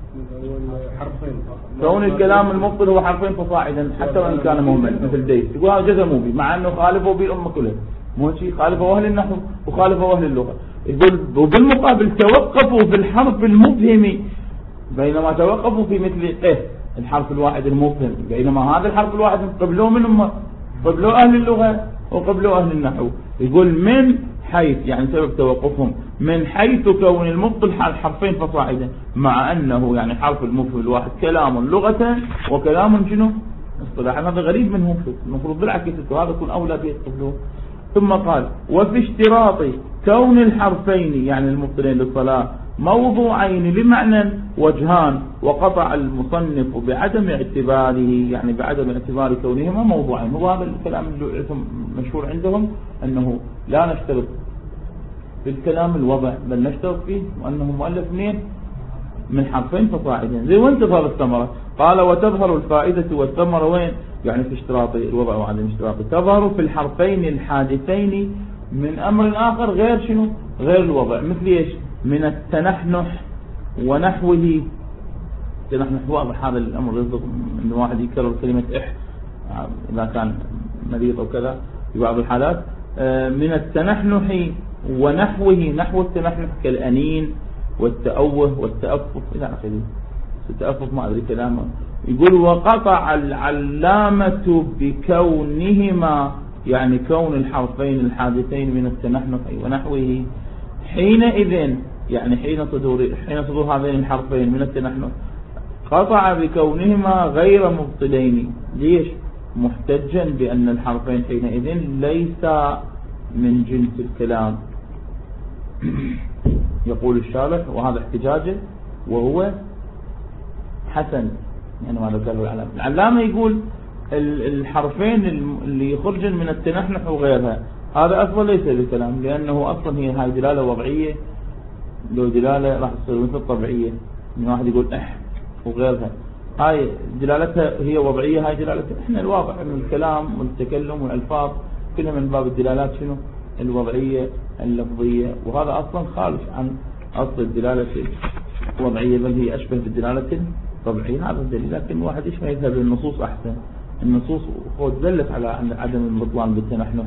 حرفين، كون الكلام المبطل هو حرفين فصاعدا حتى وإن كان مهمل مثل ديس، يقول هذا جزموا به، مع أنه خالفوا به الأمة كلها، مو شيء خالفوا أهل النحو وخالفوا أهل اللغة. يقول وبالمقابل توقفوا في الحرف المفهم، بينما توقفوا في مثل الحرف الواحد المفهم، بينما هذا الحرف الواحد قبلوه من أمة، قبلوا أهل اللغة وقبلوا أهل النحو. يقول من حيث يعني سبب توقفهم من حيث كون المبطل حرفين فصاعدا، مع أنه يعني حرف المفهم الواحد كلام لغة وكلام شنو اصطلاحا. هذا غريب منهم، المفروض بالعكس هذا يكون أولى به قبلوه. ثم قال وفي اشتراط كون الحرفين يعني المبطلين للصلاة موضوعين بمعنى وجهان، وقطع المصنف بعدم اعتباره يعني بعدم اعتبار كونهما موضوعين. هو هذا الكلام اللي مشهور عندهم أنه لا نشترط في الكلام الوضع بل نشترط فيه وأنه مؤلف من حرفين فصاعدا. زي وين تظهر الثمرة؟ قال وتظهر الفائدة والثمرة وين؟ يعني في اشتراط الوضع وعدم اشتراطه. تظهر في الحرفين الحادثين من أمر آخر غير شنو؟ غير الوضع. مثل ايش؟ من التنحنح ونحوه. التنحنح واضح هذا الأمر، يصدق أن واحد يكرر كلمة إذا كان مريض أو كذا في بعض الحالات. من التنحنح ونحوه، نحو التنحنح كالأنين والتأوه والتأفف إلى آخره. التأفف ما أدري كلامه. يقول وقطع العلامة بكونهما يعني كون الحرفين الحادثين من التنحنح ونحوه حينئذ يعني حين صدور هذين الحرفين من التنحنح قطع بكونهما غير مبطلين. ليش؟ محتجا بأن الحرفين حينئذ ليس من جنس الكلام. يقول الشارح وهذا احتجاجه وهو حسن، يعني ما ذكره العلامة يقول الحرفين اللي يخرجن من التنحنح وغيرها هذا أصلا ليس بكلام، لأنه أصلا هي هاي دلالة وضعية، لو دلالة راح تصير مثل طبيعية من واحد يقول وغيرها، هاي دلالتها هي وضعية، هاي دلالتها احنا الواضح ان الكلام والتكلم والألفاظ كلها من باب الدلالات شنو الوضعية اللفظية، وهذا أصلا خارج عن أصل الدلالة الوضعية، بل هي أشبه بالدلالة الطبيعية. هذا الدليل، لكن واحد ما يذهب للنصوص أحسن. النصوص دلت على عدم البطلان بالتنحنح.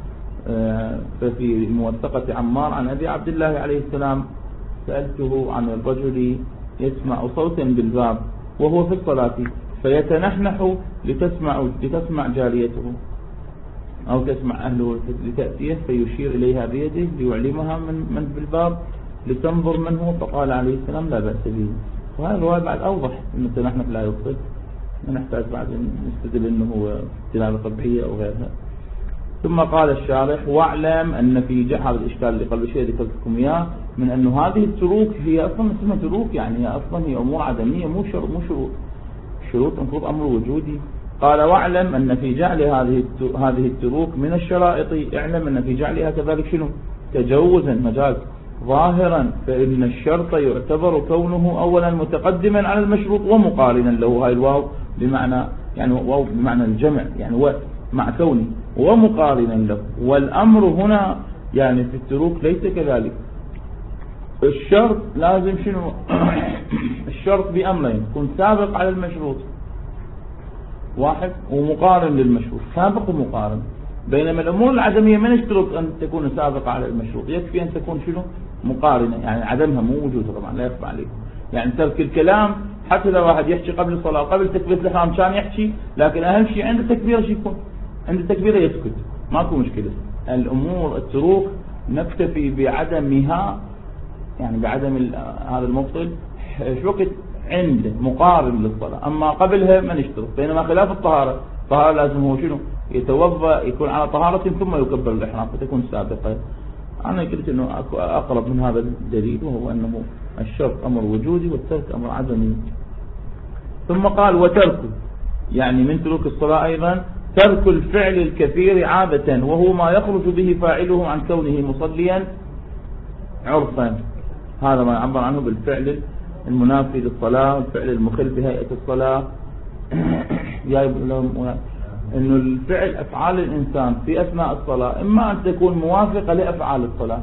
ففي موثقة عمار عن أبي عبد الله عليه السلام سألته عن الرجل يسمع صوتا بالباب وهو في الصلاة فيتنحنح لتسمع جاريته أو تسمع أهله لتأتيه فيشير إليها بيده ليعلمها من بالباب لتنظر منه، فقال عليه السلام لا بأس به. وهذا الرواية بعد أوضح أن التنحنح لا يبطل، نحتاج بعد نستدل أنه دلالة طبيعية أو غيرها. ثم قال الشارح واعلم أن في هذا الإشكال اللي قبل شيء ذكرت لكم إياه من أنه هذه التروك هي أصلا اسمها تروك، يعني هي أصلا هي أمور عدمية مو شروط. الشروط المفروض أمر وجودي. قال واعلم أن في جعل هذه التروك من الشرائط، اعلم أن في جعلها كذلك شنو تجوزا مجاز ظاهرا، فإن الشرط يعتبر كونه أولا متقدما على المشروط ومقارنا له. هاي الواو بمعنى يعني واو بمعنى الجمع، يعني مع كونه ومقارنا له. والأمر هنا يعني في التروك ليس كذلك. الشرط لازم شنو الشرط بأمرين، يكون سابق على المشروط واحد ومقارن للمشروط، سابق ومقارن. بينما الأمور العدمية ما نشترط أن تكون سابقة على المشروط، يكفي أن تكون شنو مقارنة، يعني عدمها مو وجودها طبعا لا يخفى عليكم. يعني ترك الكلام حتى لو واحد يحكي قبل الصلاة قبل تكبيرة الإحرام كان يحكي، لكن أهم شيء عند التكبيرة شو يكون؟ عند التكبيرة يسكت، ماكو مشكلة. الأمور التروك نكتفي بعدمها، يعني بعدم هذا المبطل شو وقت عنده مقارن للصلاة، أما قبلها ما نشترط. بينما خلاف الطهارة لازم هو شنو يتوضأ يكون على طهارة ثم يكبر الإحرام فتكون سابقة. أنا قلت أنه أقرب من هذا الدليل، وهو أنه الشرط أمر وجودي والترك أمر عدمي. ثم قال وتركه، يعني من ترك الصلاة أيضا ترك الفعل الكثير عادة، وهو ما يخرج به فاعله عن كونه مصليا عرفا. هذا ما يعبر عنه بالفعل المنافي للصلاة، والفعل المخل بهيئة الصلاة. إنه الفعل أفعال الإنسان في أثناء الصلاة إما أن تكون موافقة لأفعال الصلاة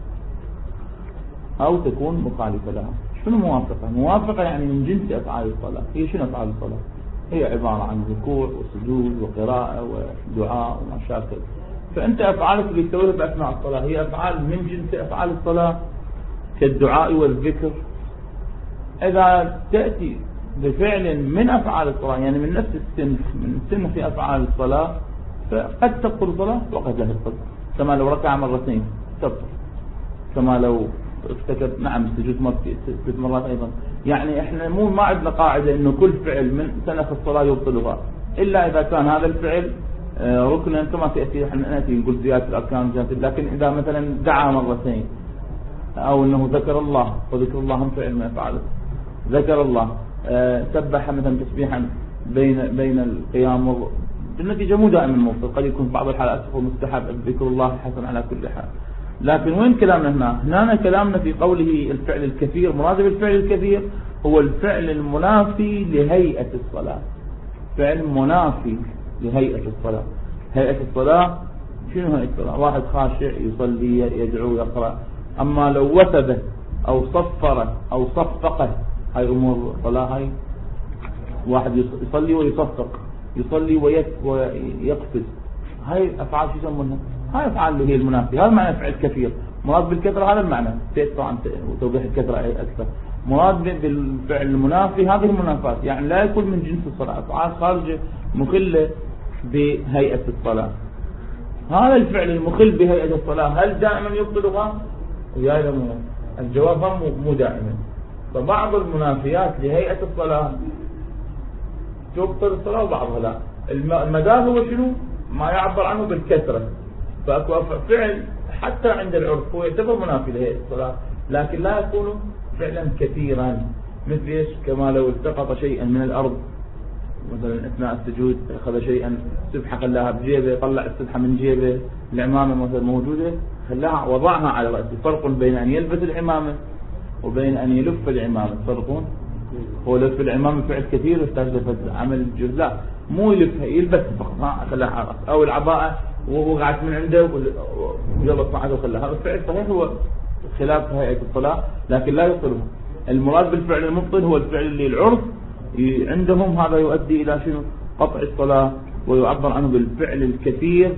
أو تكون مخالفة لها. شنو موافقة؟ موافقة يعني من جنس أفعال الصلاة. هي شنو أفعال الصلاة؟ هي عبارة عن ركوع وسجود وقراءة ودعاء وما شابه. فأنت أفعالك اللي تسويها بأثناء الصلاة هي أفعال من جنس أفعال الصلاة كالدعاء والذكر. إذا تأتي بفعل من أفعال الصلاة يعني من نفس السنف من سنف في أفعال الصلاة فقد تبطل الصلاة وقد لا تبطل. كما لو ركع مرتين تبطل، كما لو افتكر نعم السجود ثلاث مرات أيضا. يعني احنا ما عندنا قاعدة انه كل فعل من سنف الصلاة يبطلها إلا إذا كان هذا الفعل ركنا، كما سيأتي احنا نأتي نقول زيادة الأركان زيادة. لكن إذا مثلا دعا مرتين أو أنه ذكر الله، وذكر الله هم فعل من أفعاله، ذكر الله سبح مثلا تسبيحا بين القيام بالنتيجة مو دائما موصل، قد يكون بعض الحالات هو مستحب ذكر الله حسن على كل حال. لكن وين كلامنا هنا كلامنا في قوله الفعل الكثير. مراد بالفعل الكثير هو الفعل المنافي لهيئة الصلاة، فعل منافي لهيئة الصلاة. هيئة الصلاة شنو هيئة الصلاة؟ واحد خاشع يصلي يدعو يقرأ. أما لو وثبه أو صفره أو صفقه، هاي أمور الصلاة. هاي واحد يصلي ويصفق، يصلي ويقفز، هاي أفعال شو يسمونها؟ هاي أفعال اللي هي المنافي. هذا معنى فعل كثير. مراد بالكثرة هذا المعنى، طبعا توضيح الكثرة أكثر. مراد بالفعل المنافي هذه المنافات، يعني لا يكون من جنس الصلاة، أفعال خارجة مخلة بهيئة الصلاة. هذا الفعل المخل بهيئة الصلاة هل دائما يبطلها؟ الجواب مو دائما. فبعض المنافيات لهيئة الصلاة تبطل الصلاة وبعضها لا. المدار هو شنو؟ ما يعبر عنه بالكثرة. فأكو فعل حتى عند العرف هو يعتبر منافي لهيئة الصلاة، لكن لا يكون فعلا كثيرا. مثل ايش؟ كما لو التقط شيئا من الأرض مثلا أثناء السجود، أخذ شيئا سبحة خلاها بجيبه، طلع السبحة من جيبه، العمامة مثلا موجودة خلاها وضعها على رأسه. فرق بين أن يلبس العمامة وبين أن يلف العمامة. فرقون. هو لف العمامة فعل كثير يحتاج عمل جزء، مو يلفها، يلبس فقط خلاها على رأسه. أو العباءة ووقعت من عنده وجلط معه وخلاها. هذا الفعل صحيح هو خلاف هيئة الصلاة لكن لا يصلها. المراد بالفعل المبطل هو الفعل اللي العرف عندهم هذا يؤدي إلى شنو؟ قطع الصلاة، ويعبر عنه بالفعل الكثير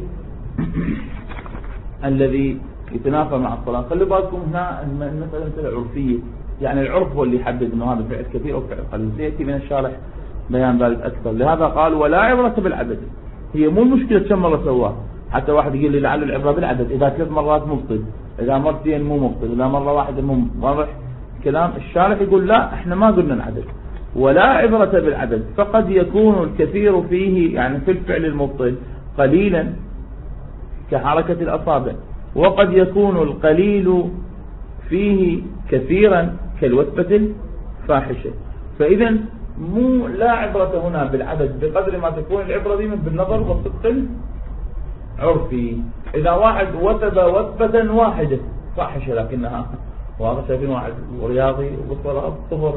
الذي يتنافى مع الصلاة. خلوا بالكم هنا المسألة مثل عرفية، يعني العرف هو اللي يحدد انه هذا فعل كثير او فعل قليل. سيأتي من الشارح بيان ذلك أكثر. لهذا قال ولا عبرة بالعدد. هي مو المشكلة كم مرة سواه. حتى واحد يقول لي لعل العبرة بالعدد، إذا 3 مرات مبطل، إذا مرتين مو مبطل، إذا مرة واحدة مو واضح كلام. الشارح يقول لا، احنا ما قلنا العدد. ولا عبرة بالعدد، فقد يكون الكثير فيه يعني في الفعل المبطل قليلا كحركة الأصابع، وقد يكون القليل فيه كثيرا كالوثبة الفاحشة. فإذا مو لا عبرة هنا بالعدد بقدر ما تكون العبرة دي بالنظر والصدق العرفي. إذا واحد وثب وثبة واحدة فاحشة لكنها واضح، شايفين واحد رياضي وبالصلاة طفر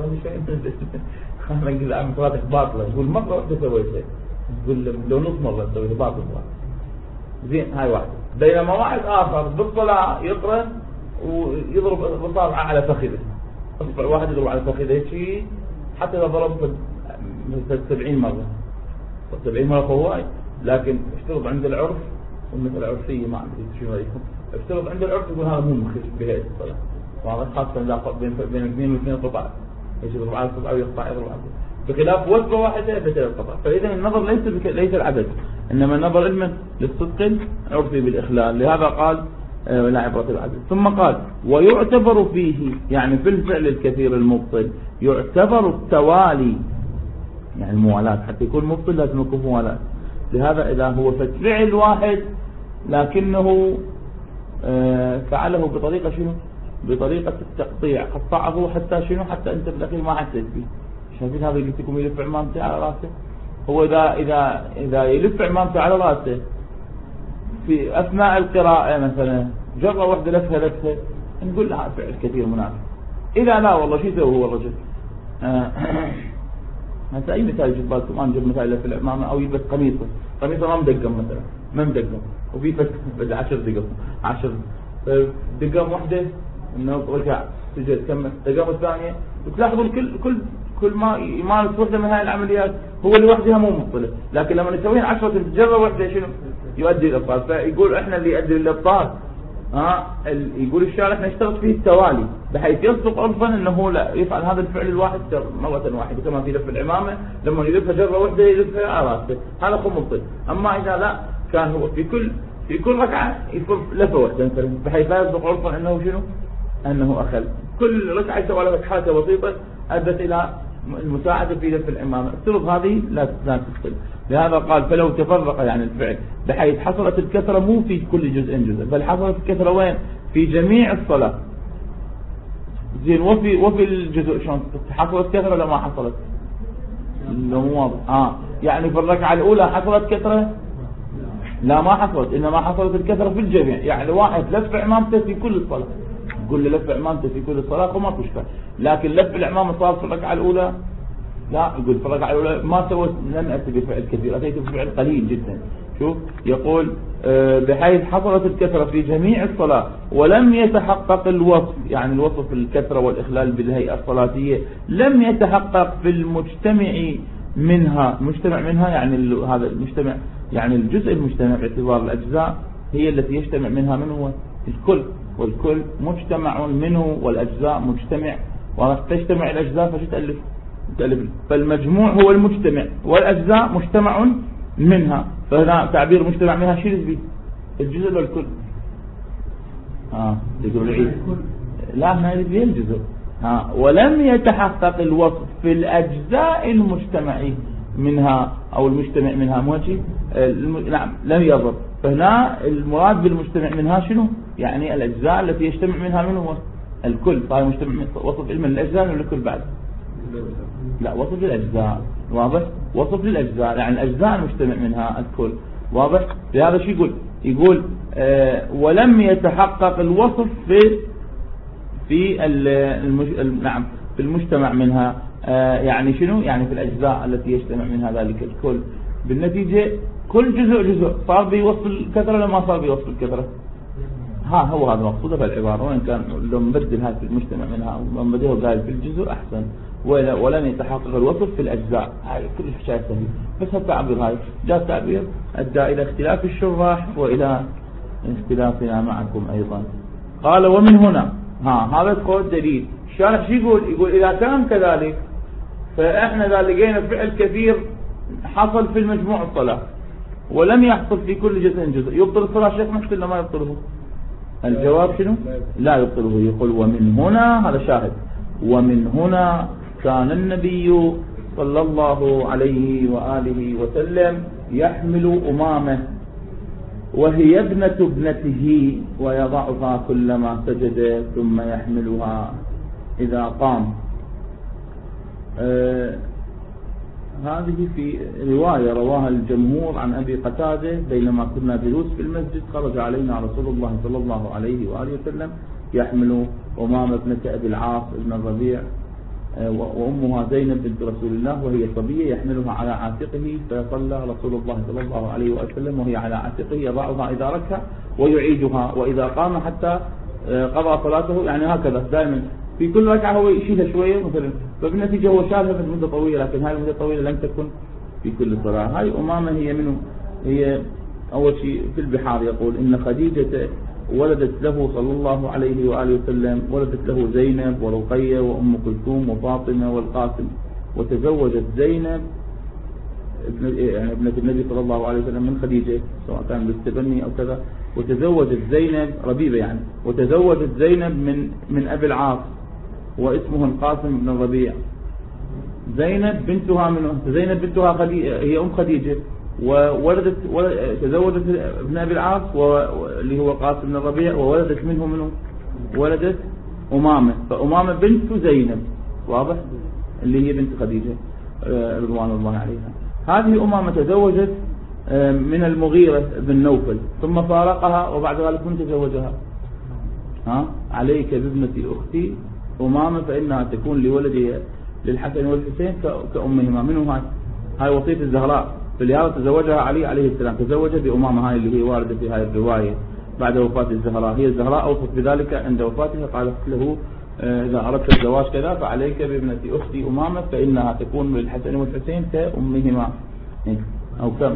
خلنا نقول عم صلاتك باطلة، يقول مرة واحدة سويتها، يقول لو نص مرة سويتها باطلة زين. هاي واحد. بينما واحد آخر بالصلاة يقرأ ويضرب بصابعه على فخذه، اصبع واحد يضرب على فخذه شيء حتى اذا ضرب 70 مرة 70 مرة فهواي. لكن اشترط عند العرف والمثل العرفية ما ادري شنو رايكم، اشترط عند العرف يقول هذا مو مخش بهيئة الصلاة، واضح؟ خاصة اذا بين اثنين واثنين قطع ايش يضرب على القطع ويقطع يضرب على القطع، بخلاف وثبة واحدة بثلاث القطع. فاذا النظر ليس العدد، انما النظر علما للصدق العرفي بالاخلال. لهذا قال لا عبرة بالعدد. ثم قال ويعتبر فيه، يعني في الفعل الكثير المبطل يعتبر التوالي، يعني الموالاة. حتى يكون مبطل لازم يكون موالاة. لهذا إذا هو فعل واحد لكنه فعله بطريقة شنو؟ بطريقة التقطيع، قطعه حتى شنو؟ حتى أنت بالأخير ما حسيت به. شايفين هذا قلت لكم يلف عمامته على راسه. هو إذا يلف عمامته على راسه في أثناء القراءة مثلا جرة واحدة لفها نقول لها فعل كثير منافق. إذا لا والله شو يسوي هو الرجل؟ مثلا أي مثال يجب بالكم، أنا نجيب مثال في العمامة أو يلبس قميصه ما مدقم مثلا، ما مدقم وفي بس 10 دقم واحدة إنه رجع سجل كمل دقم الثانية، وتلاحظوا كل ما يمارس وحدة من هاي العمليات هو لوحدها مو مبطلة، لكن لما نسويها 10 جرة واحدة شنو يؤدي الإبطال. فيقول إحنا اللي يؤدي الإبطال يقول الشارع احنا نشترط فيه التوالي بحيث يصدق عرفا انه لا يفعل هذا الفعل الواحد مرة واحدة، كما في لف العمامة لما يلفها جرة واحدة يلفها على راسه، هذا هو مبطل. اما اذا لا كان هو في كل ركعة يفر لفة واحدة بحيث لا يصدق عرفا انه شنو؟ انه اخل. كل ركعة يسوى لك حركة بسيطة ادت الى المساعدة في لف العمامة. السلط هذه لا تدخل. لهذا قال فلو تفرق يعني الفعل بحيث حصلت الكثرة مو في كل جزء بل حصلت الكثرة وين؟ في جميع الصلاة. زين وفي الجزء شلون حصلت كثرة ولا ما حصلت؟ لو مو واضح. يعني في الركعة الأولى حصلت كثرة؟ لا ما حصلت، إنما حصلت الكثرة في الجميع. يعني واحد لف عمامته في كل الصلاة، قل لف عمامته في كل الصلاة وما تشكل. لكن لف العمامة صار في الركعة الأولى لا، يقول في الركعة الأولى ما سويت، لم أتي بفعل كثير، أتيت بفعل قليل جدا. شوف يقول بحيث حصلت الكثرة في جميع الصلاة ولم يتحقق الوصف، يعني الوصف الكثرة والإخلال بالهيئة الصلاتية لم يتحقق في المجتمع منها. مجتمع منها يعني هذا المجتمع، يعني الجزء المجتمع باعتبار الأجزاء هي التي يجتمع منها منه الكل، والكل مجتمع منه والأجزاء مجتمع، وتجتمع الأجزاء فتألف. فالمجموع هو المجتمع والأجزاء مجتمع منها. فهنا تعبير مجتمع منها شيء به الجزء والكل. يقولوا العيد لا ما يريد به الجزء. ولم يتحقق الوصف في الأجزاء المجتمع منها أو المجتمع منها موجه نعم لم يضر. فهنا المراد بالمجتمع منها شنو؟ يعني الأجزاء التي يجتمع منها منه الكل. طيب مجتمع وصف علم الأجزاء ولا الكل بعد؟ لا وصف للأجزاء. واضح؟ وصف للأجزاء يعني الأجزاء المجتمع منها الكل. واضح؟ لهذا شو يقول ولم يتحقق الوصف في نعم في المجتمع منها يعني شنو؟ يعني في الأجزاء التي يجتمع منها ذلك الكل. بالنتيجة كل جزء صار بيوصف الكثرة ولا ما صار بيوصف الكثرة؟ هو هذا مقصوده بالعبارة. وإن كان لو نبدل هذا في المجتمع منها أو نبدله قال في الجزء أحسن. ولم يتحقق الوصف في الأجزاء. هاي كل شيء سهل. بس التعبير هاي جاء تعبير أدى إلى اختلاف الشراح وإلى اختلافنا معكم أيضا. قال ومن هنا هذا القول دليل. الشارح شو يقول إذا كان كذلك فإحنا إذا لقينا فعل كثير حصل في المجموع الصلاة ولم يحصل في كل جزء يبطل الصلاة شيخ محسن لما يبطله؟ الجواب شنو؟ لا يبطله. يقول ومن هنا هذا شاهد. ومن هنا كان النبي صلى الله عليه وآله وسلم يحمل أمامه وهي ابنة ابنته ويضعها كلما سجد ثم يحملها إذا قام. هذه في رواية رواها الجمهور عن أبي قتادة بينما كنا جلوس في المسجد خرج علينا رسول الله صلى الله عليه وآله وسلم يحمل أمام ابنة أبي العاص ابن الربيع وأمها زينب بنت رسول الله وهي صبية يحملها على عاتقه فيصلى رسول الله صلى الله عليه وسلم وهي على عاتقه يضعها إذا ركع ويعيدها وإذا قام حتى قضى صلاته. يعني هكذا دائما في كل ركعة هو يشيلها شوية مثلا. فبالنتيجة هو شالها في مدة طويلة لكن هذه المدة الطويلة لم تكن في كل صلاة. هاي أمامة هي منه. هي أول شيء في البحار يقول إن خديجة ولدت له صلى الله عليه وآله وسلم ولدت له زينب ورقية وأم كلثوم وفاطمة والقاسم وتزوجت زينب ابنة النبي صلى الله عليه وسلم من خديجة سواء كان بالتبني أو كذا. وتزوجت زينب ربيبة يعني وتزوجت زينب من أبي العاص واسمه القاسم بن الربيع. زينب بنتها هي أم خديجة وولدت تزوجت ابن أبي العاص اللي هو قاسم بن الربيع وولدت منه ولدت أمامة. فأمامة بنت زينب واضح اللي هي بنت خديجة رضوان الله عليها. هذه أمامة تزوجت من المغيرة بن نوفل ثم فارقها وبعد ذلك من تزوجها. عليك بابنة أختي أمامة فإنها تكون لولدها للحسن والحسين كأمهما. منه هاي وصية الزهراء. فلهذا تزوجها علي عليه السلام تزوج بأمامة هاي اللي هي واردة في هاي الرواية بعد وفاة الزهراء. هي الزهراء أوصت بذلك عند وفاتها قالت له إذا أردت الزواج كذا فعليك بابنة أختي أمامة فإنها تكون للحسن والحسين كأمهما. أو كم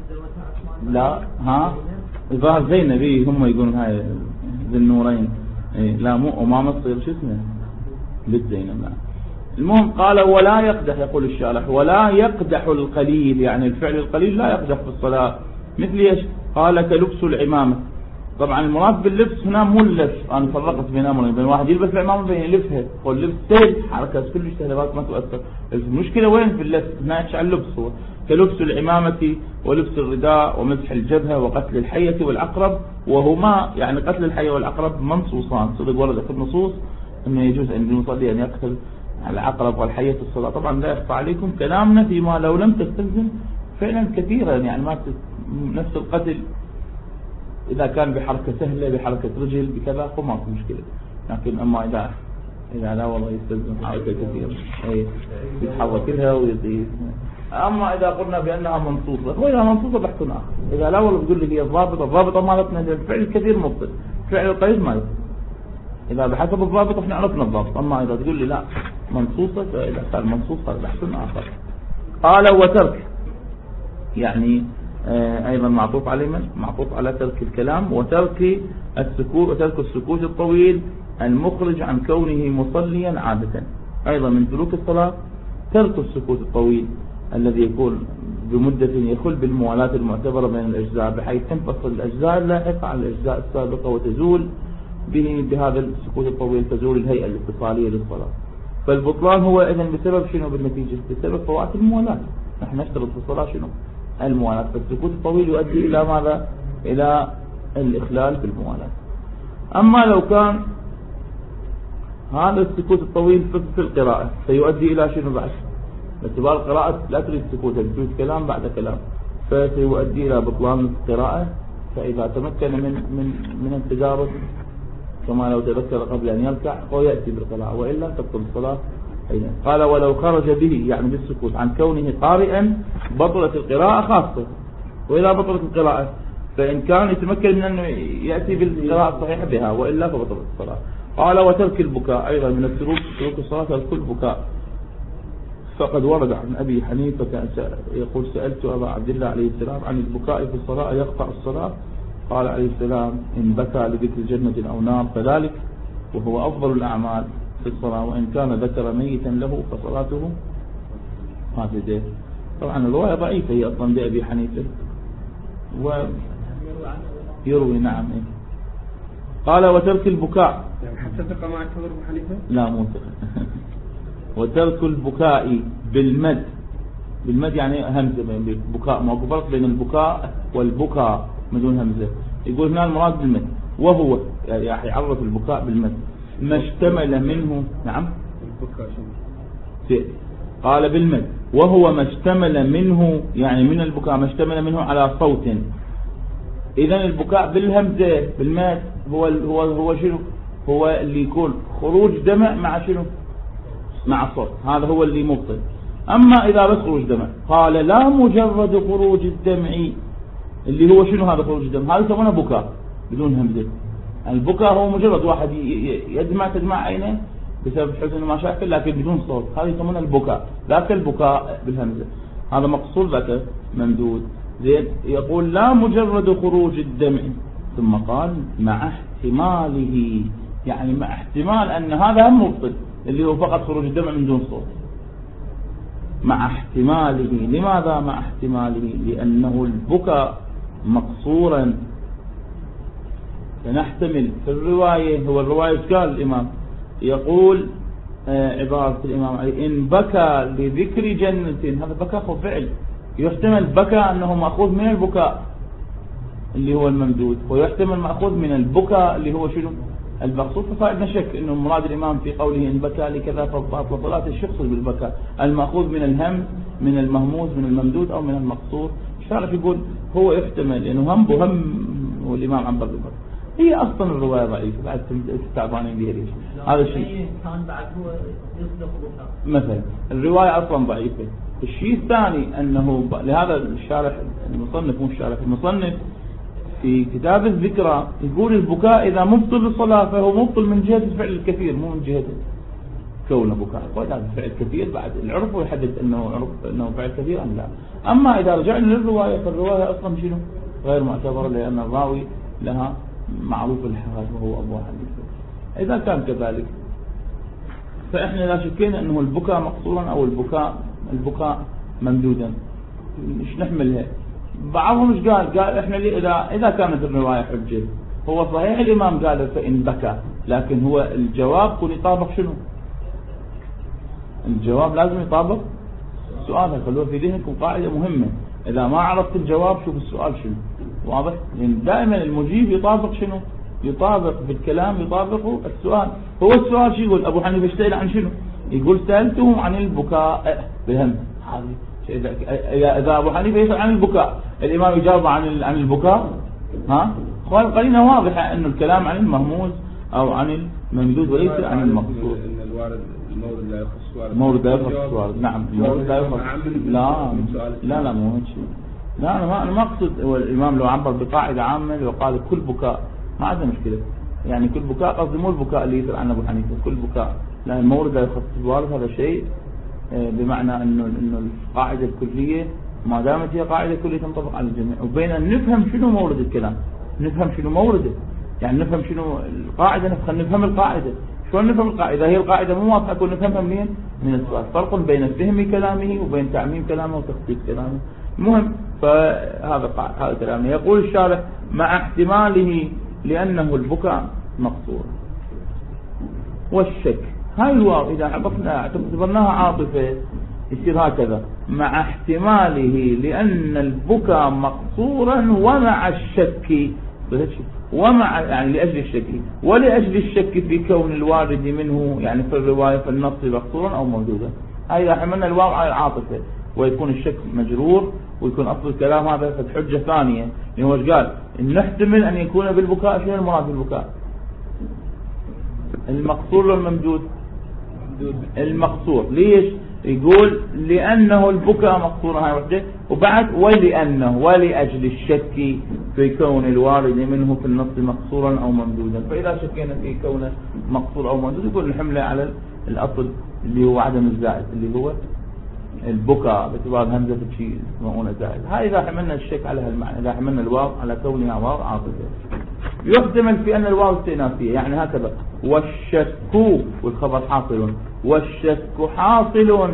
لا ظاهر زينب هم يقولون هاي ذي النورين. لا مو أمامة تصير شو اسمه بنت زينب. لا المهم قال ولا يقدح. يقول الشارح ولا يقدح القليل يعني الفعل القليل لا يقدح في الصلاة. مثل ايش؟ قال كلبس العمامة. طبعا المراد باللبس هنا مو اللبس. انا فرقت بين امرين بين واحد يلبس العمامة بين يلبسها. قول لبس سهل حركات كل تهلبات ما تؤثر. المشكلة وين في اللبس؟ هنا على اللبس. هو كلبس العمامة ولبس الرداء ومسح الجبهة وقتل الحية والعقرب. وهما يعني قتل الحية والعقرب منصوصان صدق ورد في النصوص انه يجوز عند المصلي ان يقتل العقرب والحية في الصلاة. طبعا لا يخفى عليكم كلامنا فيما لو لم تستلزم فعلا كثيرا يعني ما نفس القتل إذا كان بحركة سهلة بحركة رجل بكذا فما في مشكلة. لكن أما إذا لا والله يستلزم حركة كثيرة يتحرك لها ويطير. أما إذا قلنا بأنها منصوصة وإذا منصوصة بحث آخر. إذا لا والله بقول لي هي الضابطة مالتنا الفعل الكثير مبطل فعل القليل ما يبطل. إذا بحسب الضابط احنا عرفنا الضابط. أما إذا تقول لي لا منصوصة فإذا كان منصوص هذا بحث آخر. قال وترك يعني أيضا معطوف عليه معطوف على ترك الكلام وترك السكوت الطويل المخرج عن كونه مصليا عادة. أيضا من ترك الصلاة ترك السكوت الطويل الذي يكون بمدة يخل بالموالاة المعتبرة بين الأجزاء بحيث تنفصل الأجزاء اللاحقة عن الأجزاء السابقة وتزول بهذا السكوت الطويل تزول الهيئة الاتصالية للصلاة. فالبطلان هو إذن بسبب شنو بالنتيجة؟ بسبب فوات الموالاة. نحن نشترط في الصلاة شنو؟ الموالاة. فالسكوت الطويل يؤدي إلى ماذا؟ إلى الإخلال بالموالاة. أما لو كان هذا السكوت الطويل في القراءة سيؤدي إلى شنو بعد؟ باعتبار القراءة لا تريد سكوتا، تريد كلام بعد كلام، فسيؤدي إلى بطلان القراءة. فإذا تمكن من التجارب كما لو تذكر قبل أن يركع هو يأتي بالقراءة، وإلا تبطل الصلاة أيضا. قال ولو خرج به يعني بالسكوت عن كونه قارئا بطلت القراءة خاصة، وإذا بطلت القراءة فإن كان يتمكن من أنه يأتي بالقراءة الصحيحة بها، وإلا فبطلت الصلاة. قال وترك البكاء أيضا من ترك الصلاة ترك البكاء. فقد ورد عن أبي حنيفة يقول سألت أبا عبد الله عليه السلام عن البكاء في الصلاة يقطع الصلاة؟ قال عليه السلام إن بكى لذكر جنة أو نار فذلك، وهو أفضل الأعمال في الصلاة، وإن كان ذكر ميتا له فصلاته فاسدة. طبعا الرواية ضعيفة هي أصلا بأبي حنيفة ويروي نعم. قال وترك البكاء حتى ثقة ما اعتبر أبو حنيفة؟ لا مو ثقة. وترك البكاء بالمد يعني همزة بكاء، ما فرق بين البكاء والبكاء بدون همزة. يقول هنا المراد بالمد، وهو يعني يعرف البكاء بالمد ما اشتمل منه. نعم البكاء شنو؟ قال بالمد وهو ما اشتمل منه، يعني من البكاء ما اشتمل منه على صوت. إذن البكاء بالهمزة بالمد هو شنو؟ هو اللي يكون خروج دمع مع شنو؟ مع صوت، هذا هو اللي مبطل. أما إذا بس خروج دمع قال لا مجرد خروج الدمع اللي هو شنو هذا خروج الدمع؟ هذا يسمونه بكاء بدون همزة. البكاء هو مجرد واحد تدمع عينه بسبب حزن ومشاكل لكن بدون صوت، هذا يسمونه البكاء. ذاك البكاء بالهمزة هذا مقصود، ذاك ممدود. زين يقول لا مجرد خروج الدمع، ثم قال مع احتماله، يعني مع احتمال أن هذا هم مبطل اللي هو فقط خروج الدمع من دون صوت. مع احتماله. لماذا مع احتماله؟ لأنه البكاء مقصورا. فنحتمل في الرواية، هو الرواية قال الإمام يقول عبارة الإمام علي إن بكى لذكر جنة، هذا بكى هو فعل، يحتمل بكى أنه مأخوذ من البكاء اللي هو الممدود، ويحتمل مأخوذ من البكاء اللي هو شنو المقصود. فصائدنا شك أنه مراد الإمام في قوله إن بكى لكذا فبطلت صلاة الشخص بالبكاء المأخوذ من الهم من المهموز من الممدود أو من المقصور. الشارح يقول هو يحتمل لأنه هم بهم، والإمام عبر بالبكاء. هي أصلا الرواية ضعيفة بعد تعبانين بها ليش؟ هذا الشيء كان بعد هو يصدق بكاء مثلا الرواية أصلا ضعيفة. الشيء الثاني أنه لهذا الشارح المصنف، مو الشارح المصنف في كتاب الذكرى يقول البكاء إذا مبطل الصلاة فهو مبطل من جهة الفعل الكثير، مو من جهة كونه بكاء. هذا فعل كثير بعد العرف ويحدد أنه فعل كثير أم لا. أما إذا رجعنا للرواية فالرواية أصلا شنو غير معتبرة، لأن الراوي لها معروف الحال وهو أبو حنيفة. إذا كان كذلك فإحنا لا شكينا أنه البكاء مقصورا أو البكاء ممدودا. مش نحملها. بعضهم مش قال إحنا إذا كانت الرواية حجة، هو صحيح الإمام قال فإن بكى، لكن هو الجواب كل يطابق شنو؟ الجواب لازم يطابق سؤالها. خلوه في ذهنكم قاعدة مهمة، إذا ما عرفت الجواب شوف السؤال شنو. واضح؟ لأن دائما المجيب يطابق شنو؟ يطابق بالكلام يطابقه السؤال. هو السؤال شو يقول؟ أبو حنيفة اشتغل عن شنو؟ يقول سألته عن البكاء بهم. إذا أبو حنيفة يسأل عن البكاء الإمام يجاوب عن البكاء، قرينة واضحة أنه الكلام عن المهموز أو عن الممدود وليس عن المقصود. المورد لا يخص وارد. مورد لا يخص وارد. نعم المورد لا يخص. لا مو هيك شيء. لا أنا ما أقصد. هو الإمام لو عبر بقاعدة عامة وقال كل بكاء ما عندنا مشكلة، يعني كل بكاء قصدي مو البكاء اللي يسأل عنه أبو حنيفة، كل بكاء، لأن المورد لا يخص الوارد هذا شيء، بمعنى أنه القاعدة الكلية ما دامت هي قاعدة كلية تنطبق على الجميع، وبين أن نفهم شنو مورد الكلام، نفهم شنو مورده، يعني نفهم شنو القاعدة، نفهم القاعدة. شلون نفهم القاعدة؟ إذا هي القاعدة مو واضحة كنا نفهمها منين؟ من السؤال. فرق بين فهم كلامه وبين تعميم كلامه وتخطيط كلامه. المهم فهذا كلامه. يقول الشارح مع احتماله، لأنه البكاء مقصورا. والشك هاي الواو إذا اعتبرناها عاطفة يصير هكذا مع احتماله لأن البكاء مقصورا ومع الشك ومع يعني لأجل الشك ولأجل الشك في كون الوارد منه يعني في الرواية في النص مقصورا أو موجودا. هاي إذا حملنا الواو على العاطفة ويكون الشك مجرور ويكون أصل الكلام هذا حجة ثانية اللي هو قال إن نحتمل أن يكون بالبكاء. شنو المراد بالبكاء؟ المقصور والممدود. المقصور ليش؟ يقول لأنه البكاء مقصورا هاي وحده وبعد ولأنه ولأجل الشك في كون الوارد منه في النص مقصورا أو ممدودا. فإذا شكينا في كونه مقصور أو ممدود يكون الحملة على الأصل اللي هو عدم الزائد اللي هو البكاء باعتبار همزة في شيء مؤونة زائد. هاي إذا حملنا الشك على هالمعنى إذا حملنا الواو على كونها واو عاطفة. يحتمل في أن الواو استئنافية يعني هكذا والشك والخبر حاصل والشك حاصل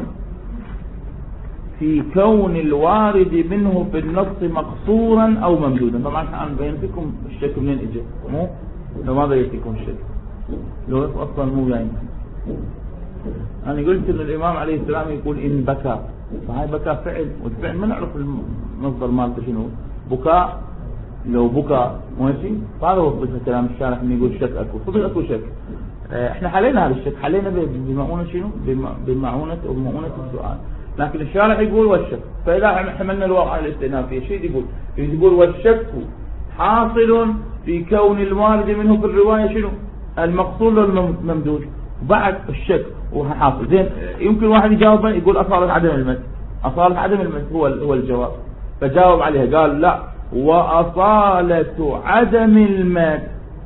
في كون الوارد منه في النص مقصورا أو ممدودا. طبعا أنا بين لكم الشك منين إجا مو لماذا يأتيكم الشك لو أصلا مو جاي. أنا قلت إن الإمام عليه السلام يقول إن بكى فهاي بكى فعل والفعل ما نعرف المصدر مالته شنو بكاء. لو بكى ماشي فهذا هو كلام الشارح انه يقول شك اكو صدق اكو شك. احنا حلينا هذا الشك حلينا بمعونة شنو بمعونة او بمعونة السؤال لكن الشارح يقول والشك. فاذا حملنا الواقع على الاستئنافية شيء يقول والشك حاصل في كون الوارد منه في الرواية شنو المقصود والممدود بعد الشك وحاصل. زين يمكن واحد يجاوب يقول أصالة عدم المد. أصالة عدم المد هو الجواب. فجاوب عليها قال لا وأصالة عدم المد.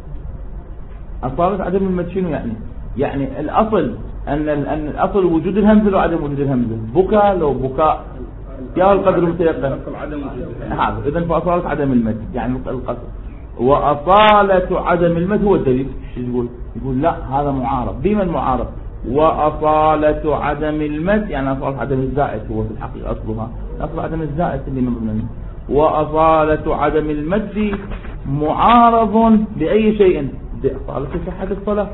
أصالة عدم المد شنو يعني الأصل أن الأصل وجود الهمزة لو عدم وجود الهمزة بكاء لو بكاء يا القدر متيقن هذا إذن فأصالة عدم المد يعني القصر. وأصالة عدم المد هو الدليل. يقول لا هذا معارض. بما المعارض وأصالة عدم المد يعني أصالة عدم الزائد هو في الحقيقة أصلها أصل عدم الزائد اللي مضمن. وأصالة عدم المد معارض بأي شيء بأصالة صحة الصلاة.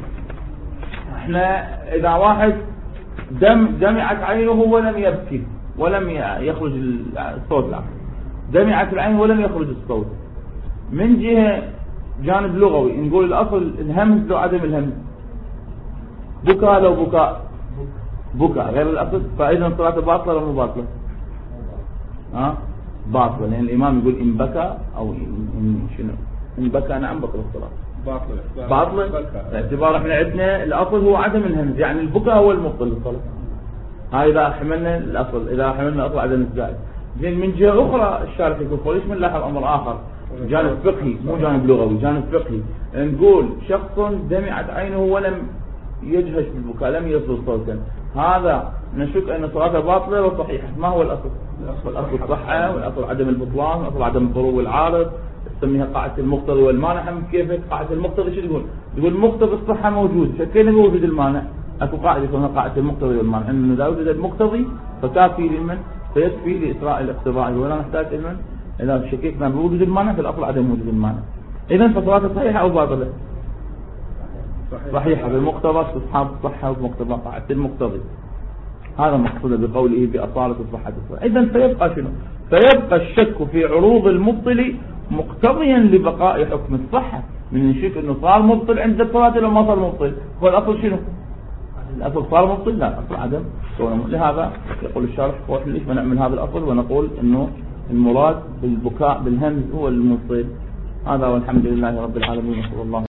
احنا إذا واحد دمعت عينه ولم يبكي ولم يخرج الصوت دمعت العين ولم يخرج الصوت من جهة جانب لغوي نقول الأصل الهمز لو عدم الهمز بكاء لو بكاء غير الأصل. فإذا الصلاة باطلة ولا مو باطلة؟ باطلة لأن الإمام يقول إن بكى أو إن شنو إن بكى نعم بطل الصلاة باطلة باعتبار احنا عندنا الأصل هو عدم الهمز يعني البكاء هو المبطل للصلاة. هاي إذا حملنا الأصل إذا حملنا أصل عدم الزائد. زين من جهة أخرى الشارح يقول ليش بنلاحظ أمر آخر جانب فقهي مو جانب لغوي جانب فقهي. نقول شخص دمعت عينه ولم يجهش بالبكاء لم يصل صوتا هذا نشك أن صلاته باطلة وصحيحة. ما هو الأصل؟ الأصل الصحة والأصل عدم البطلان والأصل عدم الضرو والعارض. تسميها قاعدة المقتضي والمانع. هم كيف قاعدة المقتضي شو يقول مقتضي الصحة موجود شكينا بوجود المانع. أكو قاعدة اسمها قاعدة المقتضي والمانع أنه إذا وجد المقتضي فكافي لمن فيكفي لإسراء الاقتضاء ولا نحتاج لمن إذا شككنا بوجود المانع في الأصل عدم وجود المانع. إذا فصلاته صحيحة أو باطلة؟ صحيحة بالمقتضى استصحاب الصحة ومقتضى قاعدة المقتضي. هذا مقصود بقوله بأصالة الصحة الصحة. إذن فيبقى شنو؟ فيبقى الشك في عروض المبطل مقتضيا لبقاء حكم الصحة. من نشك أنه صار مبطل عند الصلاة لو ما صار مبطل هو الأصل شنو؟ الأصل صار مبطل لا الأصل عدم. لهذا يقول الشارح ليش ما نعمل هذا الأصل ونقول أنه المراد بالبكاء بالهمز هو المبطل. هذا والحمد لله رب العالمين وصلى الله